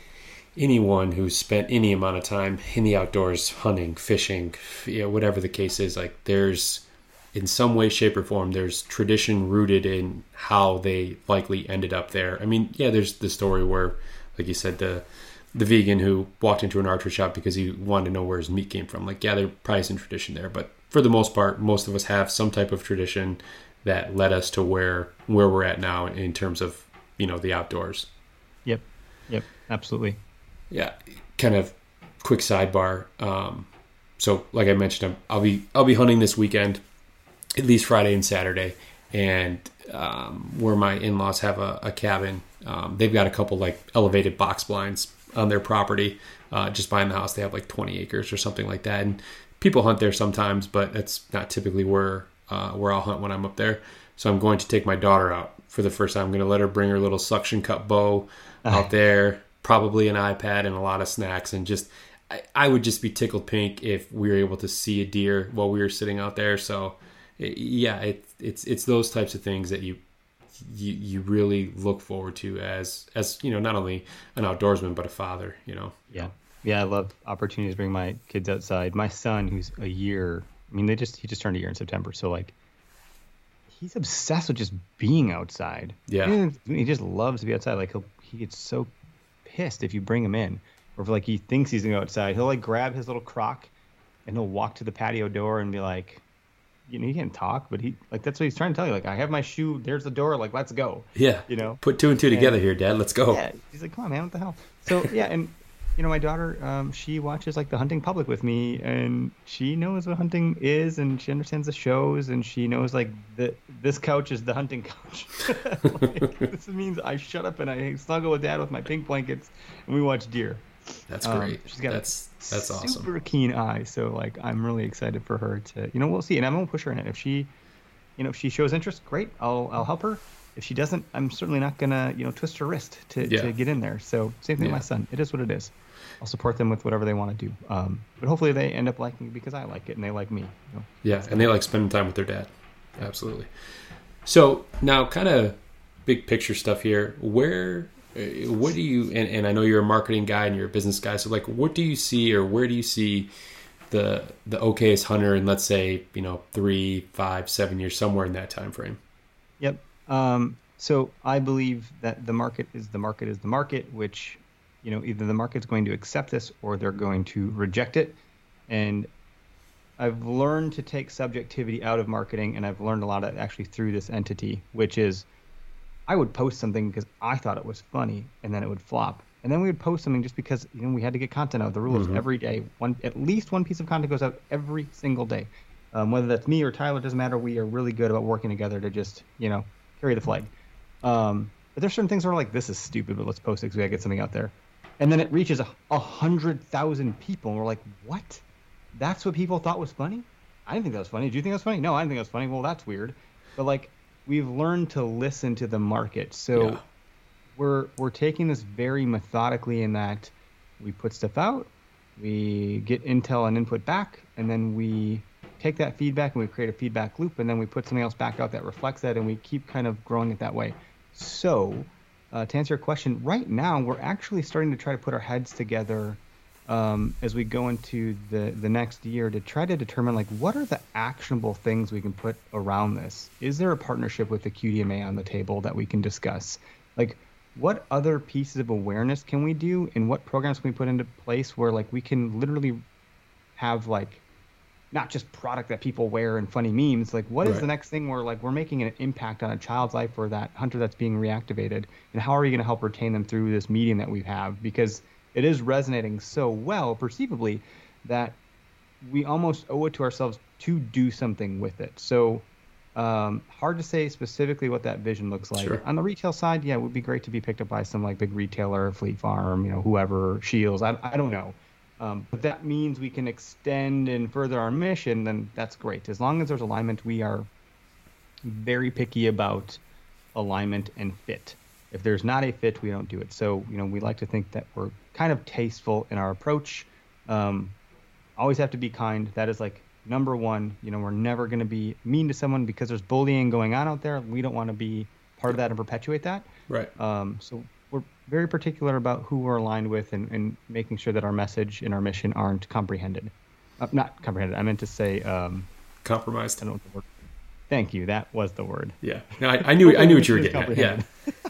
S2: anyone who's spent any amount of time in the outdoors, hunting, fishing, you know, whatever the case is, like there's in some way, shape, or form, there's tradition rooted in how they likely ended up there. I mean, yeah, there's the story where, like you said, the the vegan who walked into an archery shop because he wanted to know where his meat came from. Like, yeah, there's probably some tradition there, but for the most part, most of us have some type of tradition that led us to where where we're at now in terms of, you know, the outdoors.
S3: Yep. Yep. Absolutely.
S2: Yeah. Kind of quick sidebar. Um, so, like I mentioned, I'm, I'll be I'll be hunting this weekend, at least Friday and Saturday, and um, where my in-laws have a, a cabin, um, they've got a couple like elevated box blinds on their property, uh, just behind the house. They have like twenty acres or something like that, and people hunt there sometimes, but that's not typically where uh, where I'll hunt when I'm up there. So I'm going to take my daughter out for the first time. I'm going to let her bring her little suction cup bow out there, probably an iPad and a lot of snacks, and just I, I would just be tickled pink if we were able to see a deer while we were sitting out there. So yeah, it, it's it's those types of things that you you you really look forward to as as you know, not only an outdoorsman but a father. You know.
S3: Yeah. Yeah, I love opportunities to bring my kids outside. My son, who's a year, I mean, they just he just turned a year in September, so like, he's obsessed with just being outside.
S2: Yeah,
S3: he, he just loves to be outside. Like, he'll he gets so pissed if you bring him in, or if like he thinks he's gonna go outside, he'll like grab his little crock and he'll walk to the patio door and be like, you know, he can't talk, but he like that's what he's trying to tell you. Like, I have my shoe. There's the door. Like, let's go.
S2: yeah.
S3: You know,
S2: Put two and two together
S3: and,
S2: here, Dad. Let's go.
S3: Yeah, he's like, come on, man, what the hell? So yeah, and you know, my daughter, um, she watches like the hunting public with me, and she knows what hunting is, and she understands the shows, and she knows like the this couch is the hunting couch. Like, this means I shut up and I snuggle with Dad with my pink blankets, and we watch deer.
S2: That's
S3: Um,
S2: great.
S3: she's got
S2: that's
S3: a
S2: that's awesome.
S3: super keen eye, so like I'm really excited for her to, you know, we'll see, and I'm gonna push her in it. If she, you know, if she shows interest, great, I'll I'll help her. If she doesn't, I'm certainly not gonna, you know, twist her wrist to,
S2: Yeah.
S3: to get in there. So same thing
S2: Yeah.
S3: with my son. It is what it is. I'll support them with whatever they want to do. Um, but hopefully they end up liking it because I like it and they like me. You know?
S2: Yeah, and they like spending time with their dad. Absolutely. So now, kind of big picture stuff here. Where, uh, what do you? And, and I know you're a marketing guy and you're a business guy. So like, what do you see, or where do you see the the okayest hunter in, let's say, you know, three, five, seven years, somewhere in that time frame?
S3: Yep. Um, so I believe that the market is the market is the market, which, you know, either the market's going to accept this or they're going to reject it. And I've learned to take subjectivity out of marketing, and I've learned a lot of it actually through this entity, which is I would post something because I thought it was funny, and then it would flop. And then we would post something just because, you know, we had to get content out. The rule
S2: Mm-hmm.
S3: is every day, one at least one piece of content goes out every single day. Um, whether that's me or Tyler, doesn't matter. We are really good about working together to just, you know, carry the flag. Um, but there's certain things where we're like, this is stupid, but let's post it because we gotta get something out there. And then it reaches a, a hundred thousand people, and we're like, what? That's what people thought was funny? I didn't think that was funny. Did you think that was funny? No, I didn't think that was funny. Well, that's weird. But like, we've learned to listen to the market. So
S2: Yeah.
S3: we're we're taking this very methodically in that we put stuff out, we get intel and input back, and then we take that feedback and we create a feedback loop, and then we put something else back out that reflects that, and we keep kind of growing it that way. So uh, to answer your question, right now we're actually starting to try to put our heads together um, as we go into the, the next year to try to determine like what are the actionable things we can put around this. Is there a partnership with the Q D M A on the table that we can discuss? Like, what other pieces of awareness can we do, and what programs can we put into place where like we can literally have like not just product that people wear and funny memes. Like, what is
S2: Right.
S3: the next thing where like we're making an impact on a child's life or that hunter that's being reactivated, and how are you going to help retain them through this medium that we have? Because it is resonating so well, perceivably, that we almost owe it to ourselves to do something with it. So um, hard to say specifically what that vision looks like.
S2: Sure.
S3: On the retail side, yeah, it would be great to be picked up by some like big retailer, Fleet Farm, you know, whoever, Shields. I, I don't know. Um, but that means we can extend and further our mission, then that's great. As long as there's alignment, we are very picky about alignment and fit. If there's not a fit, we don't do it. So, you know, we like to think that we're kind of tasteful in our approach. Um, always have to be kind. That is like number one. You know, we're never going to be mean to someone because there's bullying going on out there. We don't want to be part of that and perpetuate that.
S2: Right.
S3: Um, so we're very particular about who we're aligned with, and, and making sure that our message and our mission aren't comprehended. Uh, not comprehended. I meant to say um,
S2: Compromised.
S3: I don't know what the word. Thank you. That was the word.
S2: Yeah. No, I, I knew I knew what you were getting at. Yeah.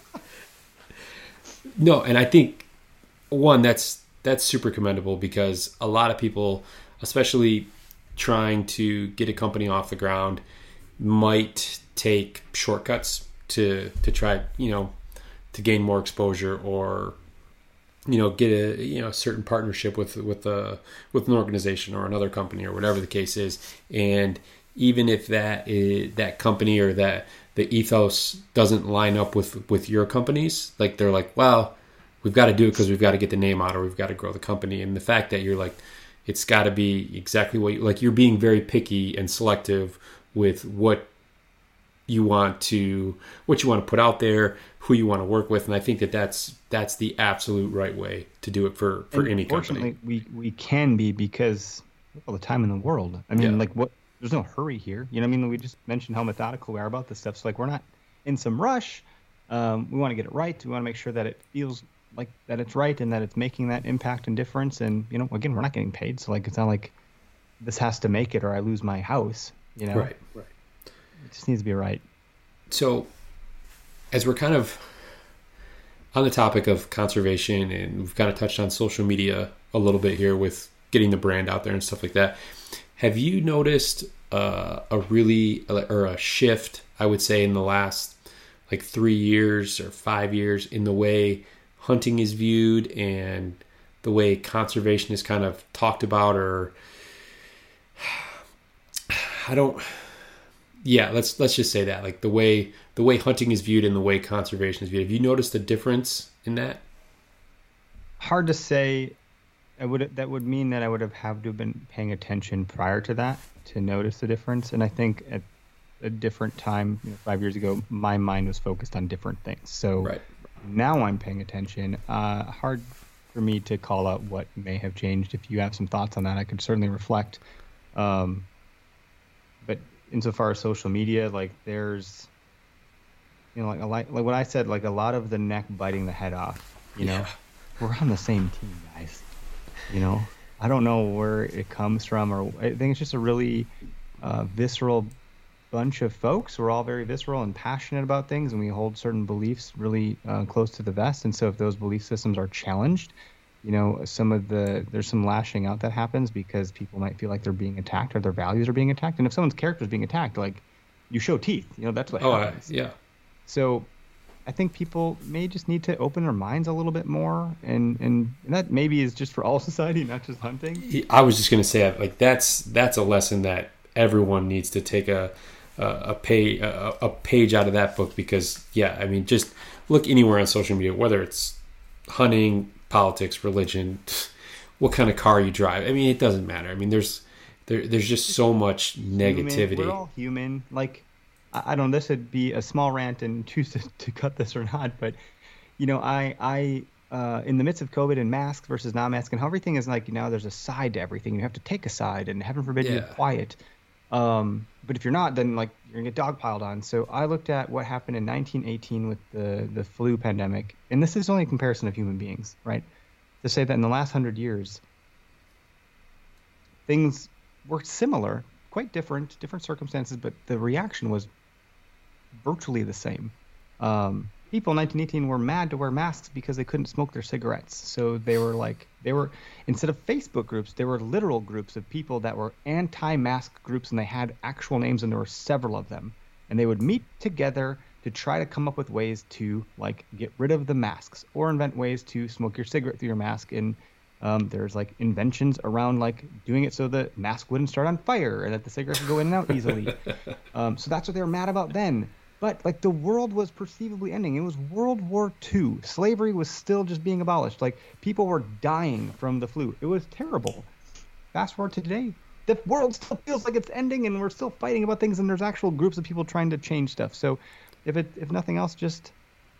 S2: No, and I think one that's that's super commendable, because a lot of people, especially trying to get a company off the ground, might take shortcuts to to try, you know, to gain more exposure, or you know, get a you know certain partnership with with a with an organization or another company or whatever the case is. And even if that is, that company or that the ethos doesn't line up with with your company's, like they're like, well, we've got to do it because we've got to get the name out, or we've got to grow the company. And the fact that you're like, it's got to be exactly what you, like you're being very picky and selective with what you want to what you want to put out there, who you want to work with. And I think that that's that's the absolute right way to do it for for
S3: And
S2: any company.
S3: Fortunately, we we can be, because we have all the time in the world. I mean,
S2: Yeah.
S3: like what? There's no hurry here. You know what I mean? We just mentioned how methodical we are about this stuff. So like, we're not in some rush. Um, we want to get it right. We want to make sure that it feels like that it's right, and that it's making that impact and difference. And you know, again, we're not getting paid, so like, it's not like this has to make it or I lose my house. You know,
S2: Right, right.
S3: It just needs to be right.
S2: So as we're kind of on the topic of conservation, and we've kind of touched on social media a little bit here with getting the brand out there and stuff like that, have you noticed uh, a really, or a shift, I would say, in the last like three years or five years in the way hunting is viewed and the way conservation is kind of talked about? Or I don't, yeah, let's let's just say that, like the way the way hunting is viewed and the way conservation is viewed. Have you noticed a difference in that?
S3: Hard to say. I would that would mean that I would have had to have been paying attention prior to that to notice the difference. And I think at a different time, you know, five years ago, my mind was focused on different things. So
S2: Right.
S3: now I'm paying attention. Uh, hard for me to call out what may have changed. If you have some thoughts on that, I could certainly reflect. Um, but insofar as social media, like there's, you know, like a like, like what I said, like a lot of the neck biting the head off. You know,
S2: Yeah.
S3: we're on the same team, guys. You know, I don't know where it comes from, or I think it's just a really uh, visceral bunch of folks. We're all very visceral and passionate about things, and we hold certain beliefs really uh, close to the vest. And so if those belief systems are challenged, you know, some of the there's some lashing out that happens because people might feel like they're being attacked or their values are being attacked. And if someone's character is being attacked, like, you show teeth. You know, that's what
S2: Oh, I,
S3: happens.
S2: yeah.
S3: So I think people may just need to open their minds a little bit more, and, and, and that maybe is just for all society, not just hunting.
S2: I was just going to say, like, that's that's a lesson that everyone needs to take a a, a pay a, a page out of that book, because yeah, I mean, just look anywhere on social media, whether it's hunting, politics, religion, what kind of car you drive. I mean, it doesn't matter. I mean, there's there there's just so much negativity.
S3: Human. We're all human. Like, I, I don't know, this would be a small rant and choose to, to cut this or not, but you know, I I uh, in the midst of COVID and masks versus non-mask and how everything is like, you know, there's a side to everything. You have to take a side, and heaven forbid
S2: Yeah.
S3: you're quiet. Um, but if you're not, then like you're gonna get dogpiled on. So I looked at what happened in nineteen eighteen with the the flu pandemic, and this is only a comparison of human beings, right? To say that in the last hundred years, things were similar, quite different, different circumstances, but the reaction was virtually the same. Um, people in nineteen eighteen were mad to wear masks because they couldn't smoke their cigarettes. So they were like, they were, instead of Facebook groups, there were literal groups of people that were anti-mask groups, and they had actual names, and there were several of them. And they would meet together to try to come up with ways to like get rid of the masks or invent ways to smoke your cigarette through your mask. And um, there's like inventions around like doing it so the mask wouldn't start on fire and that the cigarette could go in and out easily. um, so that's what they were mad about then. But like the world was perceivably ending. It was World War Two. Slavery was still just being abolished. Like people were dying from the flu. It was terrible. Fast forward to today, the world still feels like it's ending, and we're still fighting about things. And there's actual groups of people trying to change stuff. So, if it if nothing else, just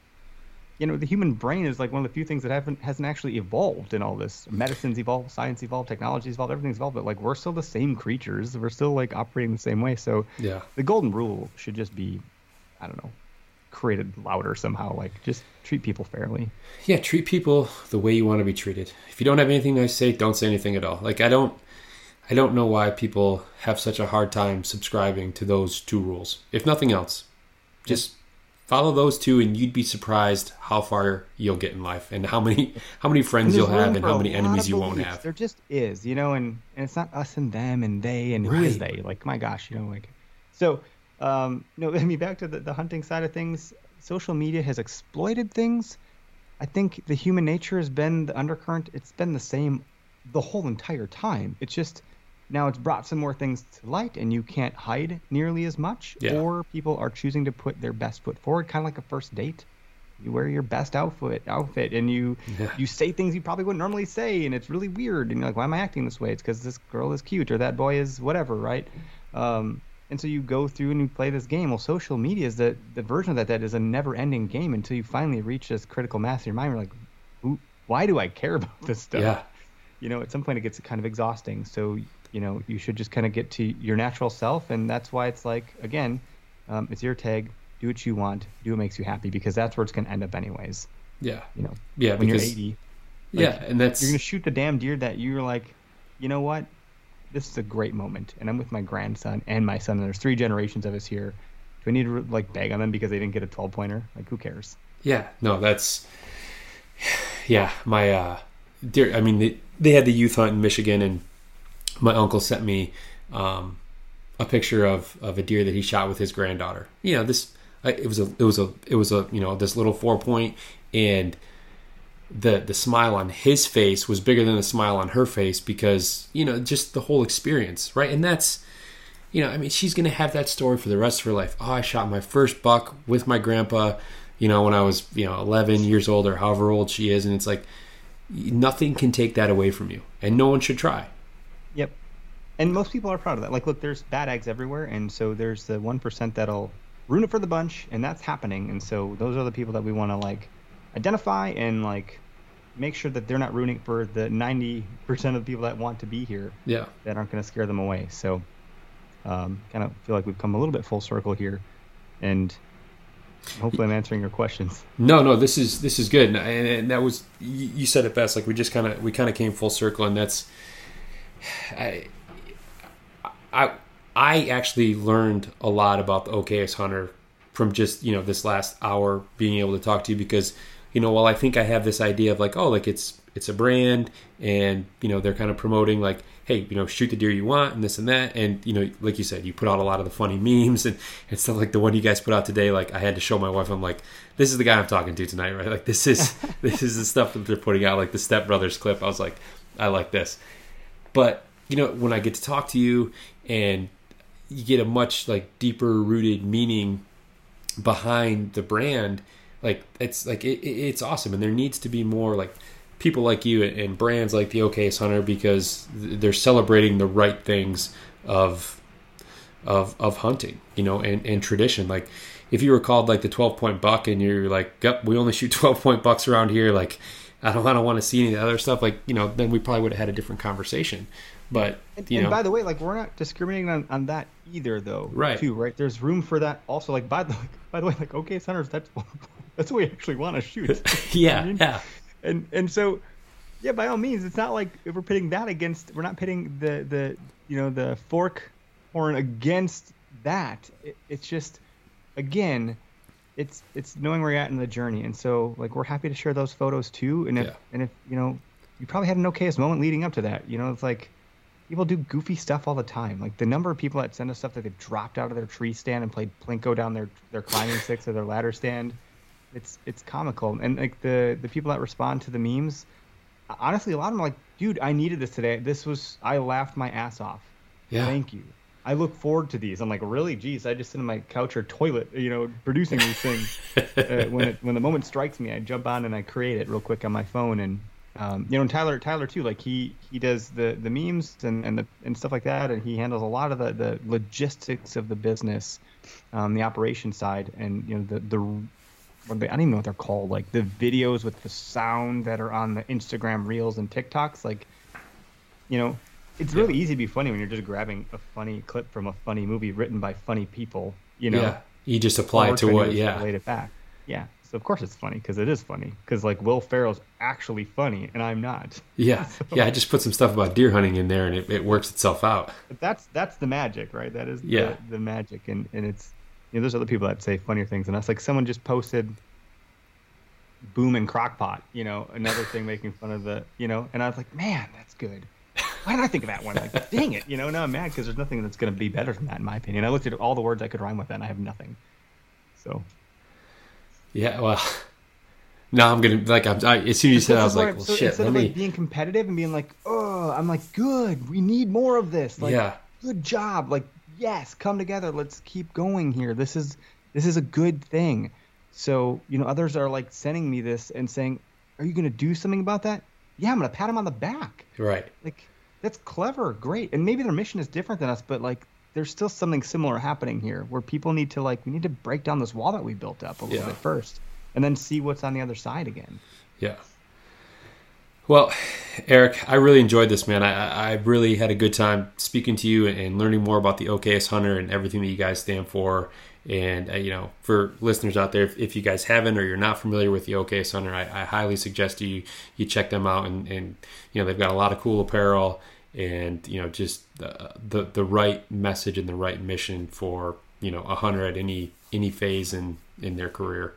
S3: you know, the human brain is like one of the few things that haven't hasn't actually evolved in all this. Medicine's evolved, science evolved, technology's evolved, everything's evolved. But like we're still the same creatures. We're still like operating the same way. So
S2: yeah,
S3: the golden rule should just be, I don't know, created louder somehow. Like just treat people fairly.
S2: Yeah, treat people the way you want to be treated. If you don't have anything nice to say, don't say anything at all. Like I don't, I don't know why people have such a hard time subscribing to those two rules. If nothing else, just follow those two, and you'd be surprised how far you'll get in life, and how many how many friends you'll have, and how many enemies you won't have.
S3: There just is, you know, and, and it's not us and them and they and who is they? Like my gosh, you know, like so. Um, no, I mean, back to the, the hunting side of things, social media has exploited things. I think the human nature has been the undercurrent. It's been the same the whole entire time. It's just now it's brought some more things to light, and you can't hide nearly as much,
S2: yeah.
S3: or people are choosing to put their best foot forward, kind of like a first date. You wear your best outfit, outfit, and you
S2: yeah.
S3: you say things you probably wouldn't normally say, and it's really weird. And you're like, why am I acting this way? It's because this girl is cute, or that boy is whatever, right? Um, And so you go through and you play this game. Well, social media is the, the version of that that is a never-ending game until you finally reach this critical mass in your mind. You're like, Ooh, why do I care about this stuff?
S2: Yeah.
S3: You know, at some point it gets kind of exhausting. So, you know, you should just kind of get to your natural self. And that's why it's like, again, um, it's your tag. Do what you want. Do what makes you happy, because that's where it's going to end up anyways.
S2: Yeah.
S3: You know,
S2: yeah,
S3: when
S2: because,
S3: you're eighty.
S2: Like, yeah, and that's...
S3: You're going to shoot the damn deer that you're like, you know what? This is a great moment, and I'm with my grandson and my son, and there's three generations of us here. Do I need to like bag on them because they didn't get a twelve pointer? Like, who cares?
S2: Yeah, no, that's yeah. My uh, dear, I mean, they, they had the youth hunt in Michigan, and my uncle sent me um, a picture of, of a deer that he shot with his granddaughter. You know, this it was a it was a it was a you know this little four point, and the the smile on his face was bigger than the smile on her face, because, you know, just the whole experience, right? And that's, you know, I mean, she's going to have that story for the rest of her life. Oh, I shot my first buck with my grandpa, you know, when I was, you know, eleven years old, or however old she is. And it's like, nothing can take that away from you, and no one should try.
S3: Yep. And most people are proud of that. Like, look, there's bad eggs everywhere. And so there's the one percent that'll ruin it for the bunch, and that's happening. And so those are the people that we want to like identify and like make sure that they're not ruining for the ninety percent of the people that want to be here.
S2: Yeah.
S3: That aren't going to scare them away. So um, kind of feel like we've come a little bit full circle here, and hopefully I'm answering your questions.
S2: No, no, this is, this is good. And, and that was, you said it best. Like we just kind of, we kind of came full circle, and that's, I, I, I actually learned a lot about the O K X hunter from just, you know, this last hour being able to talk to you, because, you know, while I think I have this idea of like, oh, like it's it's a brand, and, you know, they're kind of promoting like, hey, you know, shoot the deer you want and this and that. And, you know, like you said, you put out a lot of the funny memes and, and stuff like the one you guys put out today. Like I had to show my wife, I'm like, this is the guy I'm talking to tonight, right? Like this is this is the stuff that they're putting out, like the Step Brothers clip. I was like, I like this. But, you know, when I get to talk to you and you get a much like deeper rooted meaning behind the brand, like it's like it, it's awesome. And there needs to be more like people like you and brands like the O K X Hunter, because they're celebrating the right things of of of hunting, you know, and, and tradition. Like if you were called like the twelve point buck and you're like, yep, we only shoot twelve point bucks around here, like I don't I don't want to see any of the other stuff, like, you know, then we probably would have had a different conversation. But
S3: and,
S2: you
S3: and
S2: know,
S3: by the way, like we're not discriminating on, on that either, though.
S2: Right.
S3: Too, right. There's room for that also. Like by the like, by the way, like O K X Hunters, that's that's what we actually want to shoot.
S2: yeah,
S3: I mean?
S2: yeah.
S3: And and so, yeah, by all means, it's not like if we're pitting that against, we're not pitting the the you know the fork horn against that. It, it's just, again, it's it's knowing where you're at in the journey. And so like we're happy to share those photos too. And if
S2: Yeah.
S3: and if you know, you probably had an okayest moment leading up to that. You know, it's like people do goofy stuff all the time. Like the number of people that send us stuff that they've dropped out of their tree stand and played Plinko down their their climbing sticks or their ladder stand. It's it's comical. And like the the people that respond to the memes, honestly, a lot of them are like, dude, I needed this today. This was, I laughed my ass off.
S2: Yeah.
S3: Thank you. I look forward to these. I'm like, really? Geez, I just sit in my couch or toilet, you know, producing these things. uh, when it when the moment strikes me, I jump on and I create it real quick on my phone. And um, you know, and Tyler Tyler too, like he he does the the memes and and the and stuff like that, and he handles a lot of the the logistics of the business, um, the operation side, and you know the the what they, I don't even know what they're called, like the videos with the sound that are on the Instagram Reels and TikToks, like, you know. It's really yeah. easy to be funny when you're just grabbing a funny clip from a funny movie written by funny people, you know.
S2: Yeah, you just apply it to what, yeah.
S3: Relate it back. Yeah, so of course it's funny, because it is funny. Because, like, Will Ferrell's actually funny, and I'm not.
S2: Yeah, so, yeah, I just put some stuff about deer hunting in there, and it, it works itself out.
S3: But that's that's the magic, right? That is
S2: yeah.
S3: the, the magic, and, and it's, you know, there's other people that say funnier things than us. Like, someone just posted Boom and Crockpot, you know, another thing making fun of the, you know, and I was like, man, that's good. Why did I think of that one? Like, dang it, you know, now I'm mad because there's nothing that's going to be better than that, in my opinion. I looked at all the words I could rhyme with that, and I have nothing. So.
S2: Yeah, well, now I'm going to, like, I'm, I, as soon as you said, I was like, well,
S3: so
S2: shit,
S3: instead
S2: let
S3: of,
S2: me.
S3: Like, being competitive and being like, oh, I'm like, good, we need more of this. Like,
S2: yeah.
S3: Good job. Like, yes, come together. Let's keep going here. This is, this is a good thing. So, you know, others are, like, sending me this and saying, are you going to do something about that? Yeah, I'm going to pat them on the back.
S2: Right.
S3: Like, that's clever, great. And maybe their mission is different than us, but like there's still something similar happening here where people need to like we need to break down this wall that we built up a little
S2: yeah.
S3: bit first and then see what's on the other side again.
S2: Yeah. Well, Eric, I really enjoyed this, man. I, I really had a good time speaking to you and learning more about the Okayest Hunter and everything that you guys stand for. And, uh, you know, for listeners out there, if, if you guys haven't or you're not familiar with the Okayest Hunter, I, I highly suggest you you check them out. And, and, you know, they've got a lot of cool apparel and, you know, just the, the, the right message and the right mission for, you know, a hunter at any any phase in, in their career.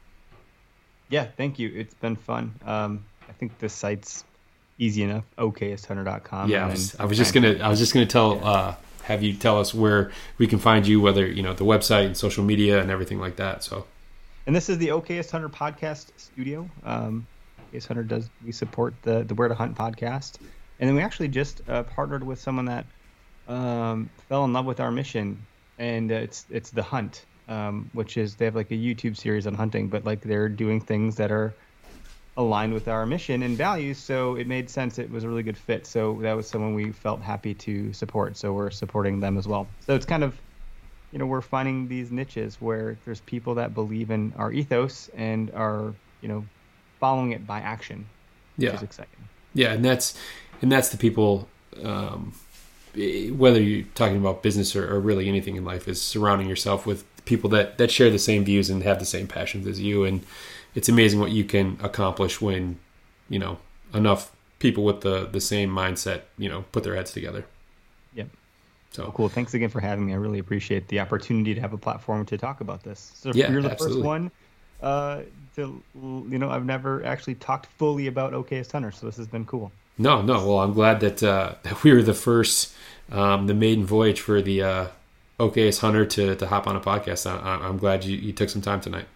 S3: Yeah, thank you. It's been fun. Um, I think the site's easy enough, okayest hunter dot com.
S2: Yeah, I was, I was just going to I was just going to tell yeah. uh have you tell us where we can find you, whether, you know, the website and social media and everything like that. So,
S3: and this is the Okayest Hunter podcast studio. Um, Okayest Hunter does, we support the, the Where to Hunt podcast. And then we actually just uh, partnered with someone that um, fell in love with our mission, and uh, it's, it's The Hunt, um, which is, they have like a YouTube series on hunting, but like they're doing things that are aligned with our mission and values, so it made sense. It was a really good fit, so that was someone we felt happy to support, so we're supporting them as well. So it's kind of, you know, we're finding these niches where there's people that believe in our ethos and are, you know, following it by action, which
S2: yeah.
S3: is exciting.
S2: Yeah, and that's and that's the people, um, whether you're talking about business or, or really anything in life, is surrounding yourself with people that, that share the same views and have the same passions as you. And it's amazing what you can accomplish when, you know, enough people with the, the same mindset, you know, put their heads together.
S3: Yep.
S2: So
S3: oh, cool. Thanks again for having me. I really appreciate the opportunity to have a platform to talk about this. So
S2: yeah,
S3: you're the
S2: absolutely.
S3: first one uh, to, you know, I've never actually talked fully about Okayest Hunter, so this has been cool.
S2: No, no. Well, I'm glad that, uh, that we were the first, um, the maiden voyage for the uh, Okayest Hunter to, to hop on a podcast. I, I'm glad you, you took some time tonight.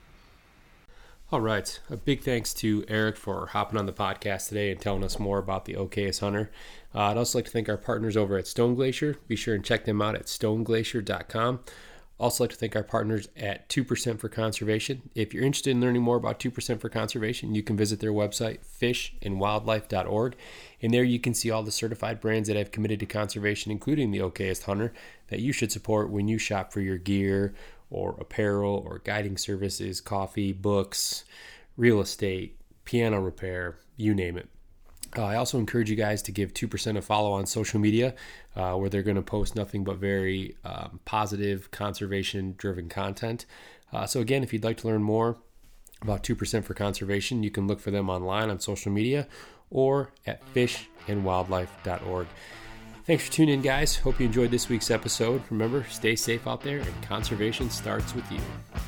S2: All right. A big thanks to Eric for hopping on the podcast today and telling us more about the Okayest Hunter. Uh, I'd also like to thank our partners over at Stone Glacier. Be sure and check them out at stone glacier dot com. Also like to thank our partners at two percent for Conservation. If you're interested in learning more about two percent for Conservation, you can visit their website, fish and wildlife dot org. And there you can see all the certified brands that have committed to conservation, including the Okayest Hunter, that you should support when you shop for your gear or apparel or guiding services, coffee, books, real estate, piano repair, you name it. Uh, I also encourage you guys to give two percent a follow on social media, uh, where they're going to post nothing but very um, positive, conservation-driven content. Uh, so again, if you'd like to learn more about two percent for Conservation, you can look for them online on social media or at fish and wildlife dot org. Thanks for tuning in, guys. Hope you enjoyed this week's episode. Remember, stay safe out there, and conservation starts with you.